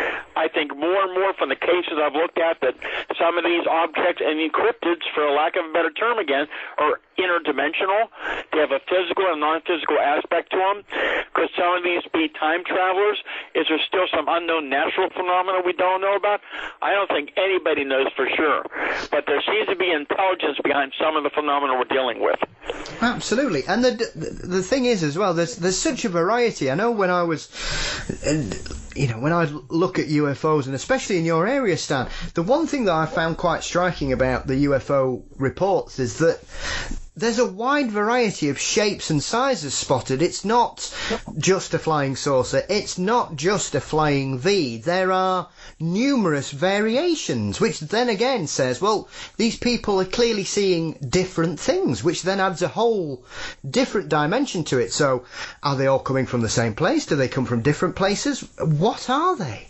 I think more and more from the cases I've looked at that some of these objects and cryptids, for a lack of a better term again, are interdimensional. They have a physical and non-physical aspect to them. Could some of these be time travelers? Is there still some unknown natural phenomena we don't know about? I don't think anybody knows for sure. But there seems to be intelligence behind some of the phenomena we're dealing with. Absolutely. And the the thing is as well, there's there's such a variety. I know when I was, you know, when I look at U F Os, and especially in your area, Stan, the one thing that I found quite striking about the U F O reports is that there's a wide variety of shapes and sizes spotted. It's not just a flying saucer. It's not just a flying V. There are numerous variations, which then again says, well, these people are clearly seeing different things, which then adds a whole different dimension to it. So are they all coming from the same place? Do they come from different places? What are they?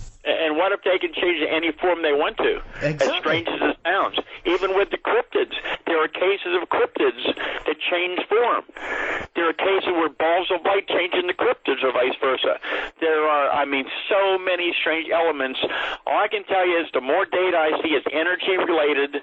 And what if they can change it any form they want to? Exactly. As strange as it sounds. Even with the cryptids, there are cases of cryptids that change form. There are cases where balls of light change into cryptids or vice versa. There are, I mean, so many strange elements. All I can tell you is the more data I see is energy related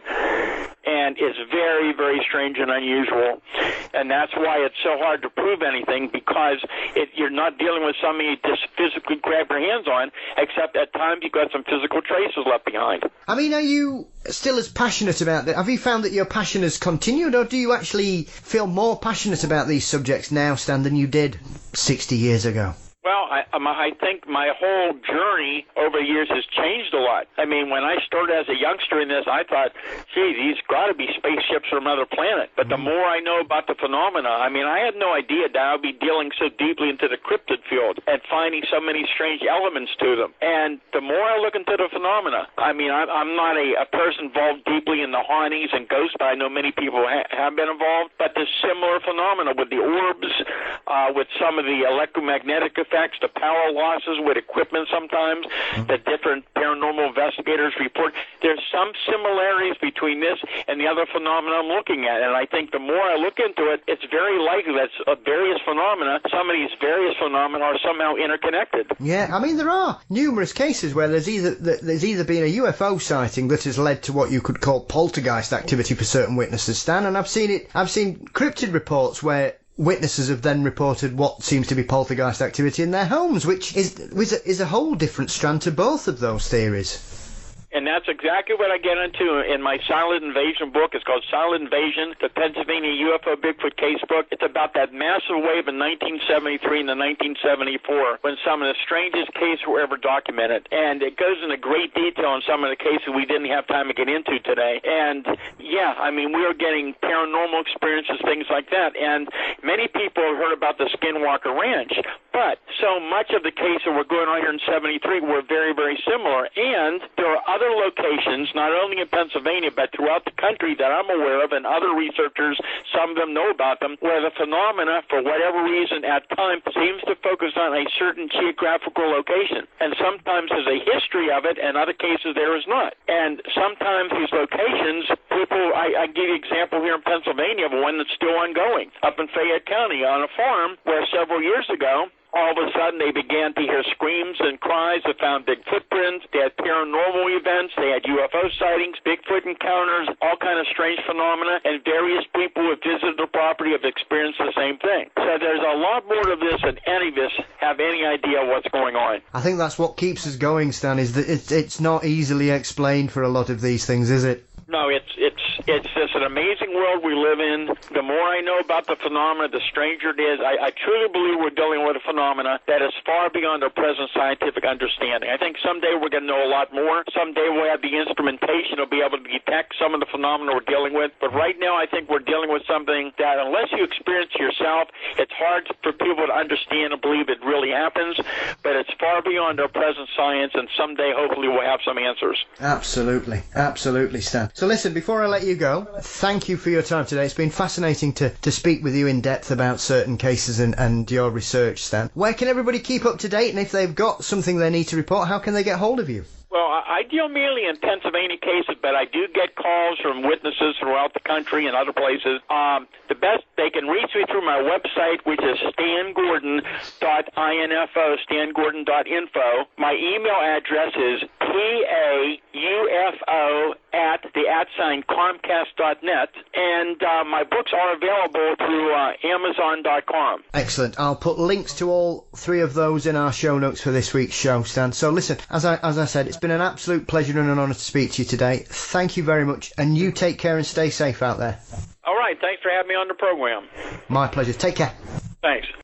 and is very, very strange and unusual. And that's why it's so hard to prove anything, because it, you're not dealing with something you just physically grab your hands on, except at times you've got some physical traces left behind. I mean, are you still as passionate about that? Have you found that your passion has continued, or do you actually feel more passionate about these subjects now, Stan, than you did sixty years ago? Well, I, um, I think my whole journey over the years has changed a lot. I mean, when I started as a youngster in this, I thought, gee, these got to be spaceships from another planet. But the more I know about the phenomena, I mean, I had no idea that I would be dealing so deeply into the cryptid field and finding so many strange elements to them. And the more I look into the phenomena, I mean, I, I'm not a, a person involved deeply in the hauntings and ghosts, but I know many people ha- have been involved. But there's similar phenomena with the orbs, uh, with some of the electromagnetic effects, the power losses with equipment sometimes, mm-hmm. that different paranormal investigators report. There's some similarities between this and the other phenomena I'm looking at, and I think the more I look into it, it's very likely that uh, various phenomena, some of these various phenomena are somehow interconnected. Yeah, I mean, there are numerous cases where there's either there's either been a U F O sighting that has led to what you could call poltergeist activity for certain witnesses, Stan, and I've seen it, I've seen cryptid reports where witnesses have then reported what seems to be poltergeist activity in their homes, which is is a, is a whole different strand to both of those theories. And that's exactly what I get into in my Silent Invasion book. It's called Silent Invasion, the Pennsylvania U F O Bigfoot Case Book. It's about that massive wave in nineteen seventy-three and the nineteen seventy-four when some of the strangest cases were ever documented. And it goes into great detail on some of the cases we didn't have time to get into today. And, yeah, I mean, we were getting paranormal experiences, things like that. And many people have heard about the Skinwalker Ranch. But so much of the cases that were going on here in seventy-three were very, very similar. And there are other locations, not only in Pennsylvania, but throughout the country that I'm aware of, and other researchers, some of them know about them, where the phenomena, for whatever reason, at times seems to focus on a certain geographical location. And sometimes there's a history of it, and other cases there is not. And sometimes these locations, people, I, I give you an example here in Pennsylvania of one that's still ongoing, up in Fayette County on a farm where several years ago, all of a sudden they began to hear screams and cries. They found big footprints. They had paranormal events. They had U F O sightings, Bigfoot encounters, all kind of strange phenomena, and various people who have visited the property have experienced the same thing. So there's a lot more to this than any of us have any idea what's going on. I think that's what keeps us going, Stan, is that it's, it's not easily explained for a lot of these things, is it? No, it's it's it's just an amazing world we live in. The more I know about the phenomena, the stranger it is. I, I truly believe we're dealing with a phenomena that is far beyond our present scientific understanding. I think someday we're going to know a lot more. Someday we'll have the instrumentation to be able to detect some of the phenomena we're dealing with. But right now I think we're dealing with something that unless you experience it yourself, it's hard for people to understand and believe it really happens. But it's far beyond our present science, and someday hopefully we'll have some answers. Absolutely. Absolutely, Stan. So listen, before I let you go, thank you for your time today. It's been fascinating to, to speak with you in depth about certain cases and, and your research, Stan. Where can everybody keep up to date? And if they've got something they need to report, how can they get hold of you? Well, I deal mainly in Pennsylvania cases, but I do get calls from witnesses throughout the country and other places. Um, the best, they can reach me through my website, which is stan gordon dot info, stan gordon dot info. My email address is P A U F O at the at sign Comcast dot net, and uh, my books are available through uh, Amazon dot com. Excellent. I'll put links to all three of those in our show notes for this week's show, Stan. So listen, as I as I said, it's been an absolute pleasure and an honour to speak to you today. Thank you very much, and you take care and stay safe out there. All right. Thanks for having me on the program. My pleasure. Take care. Thanks.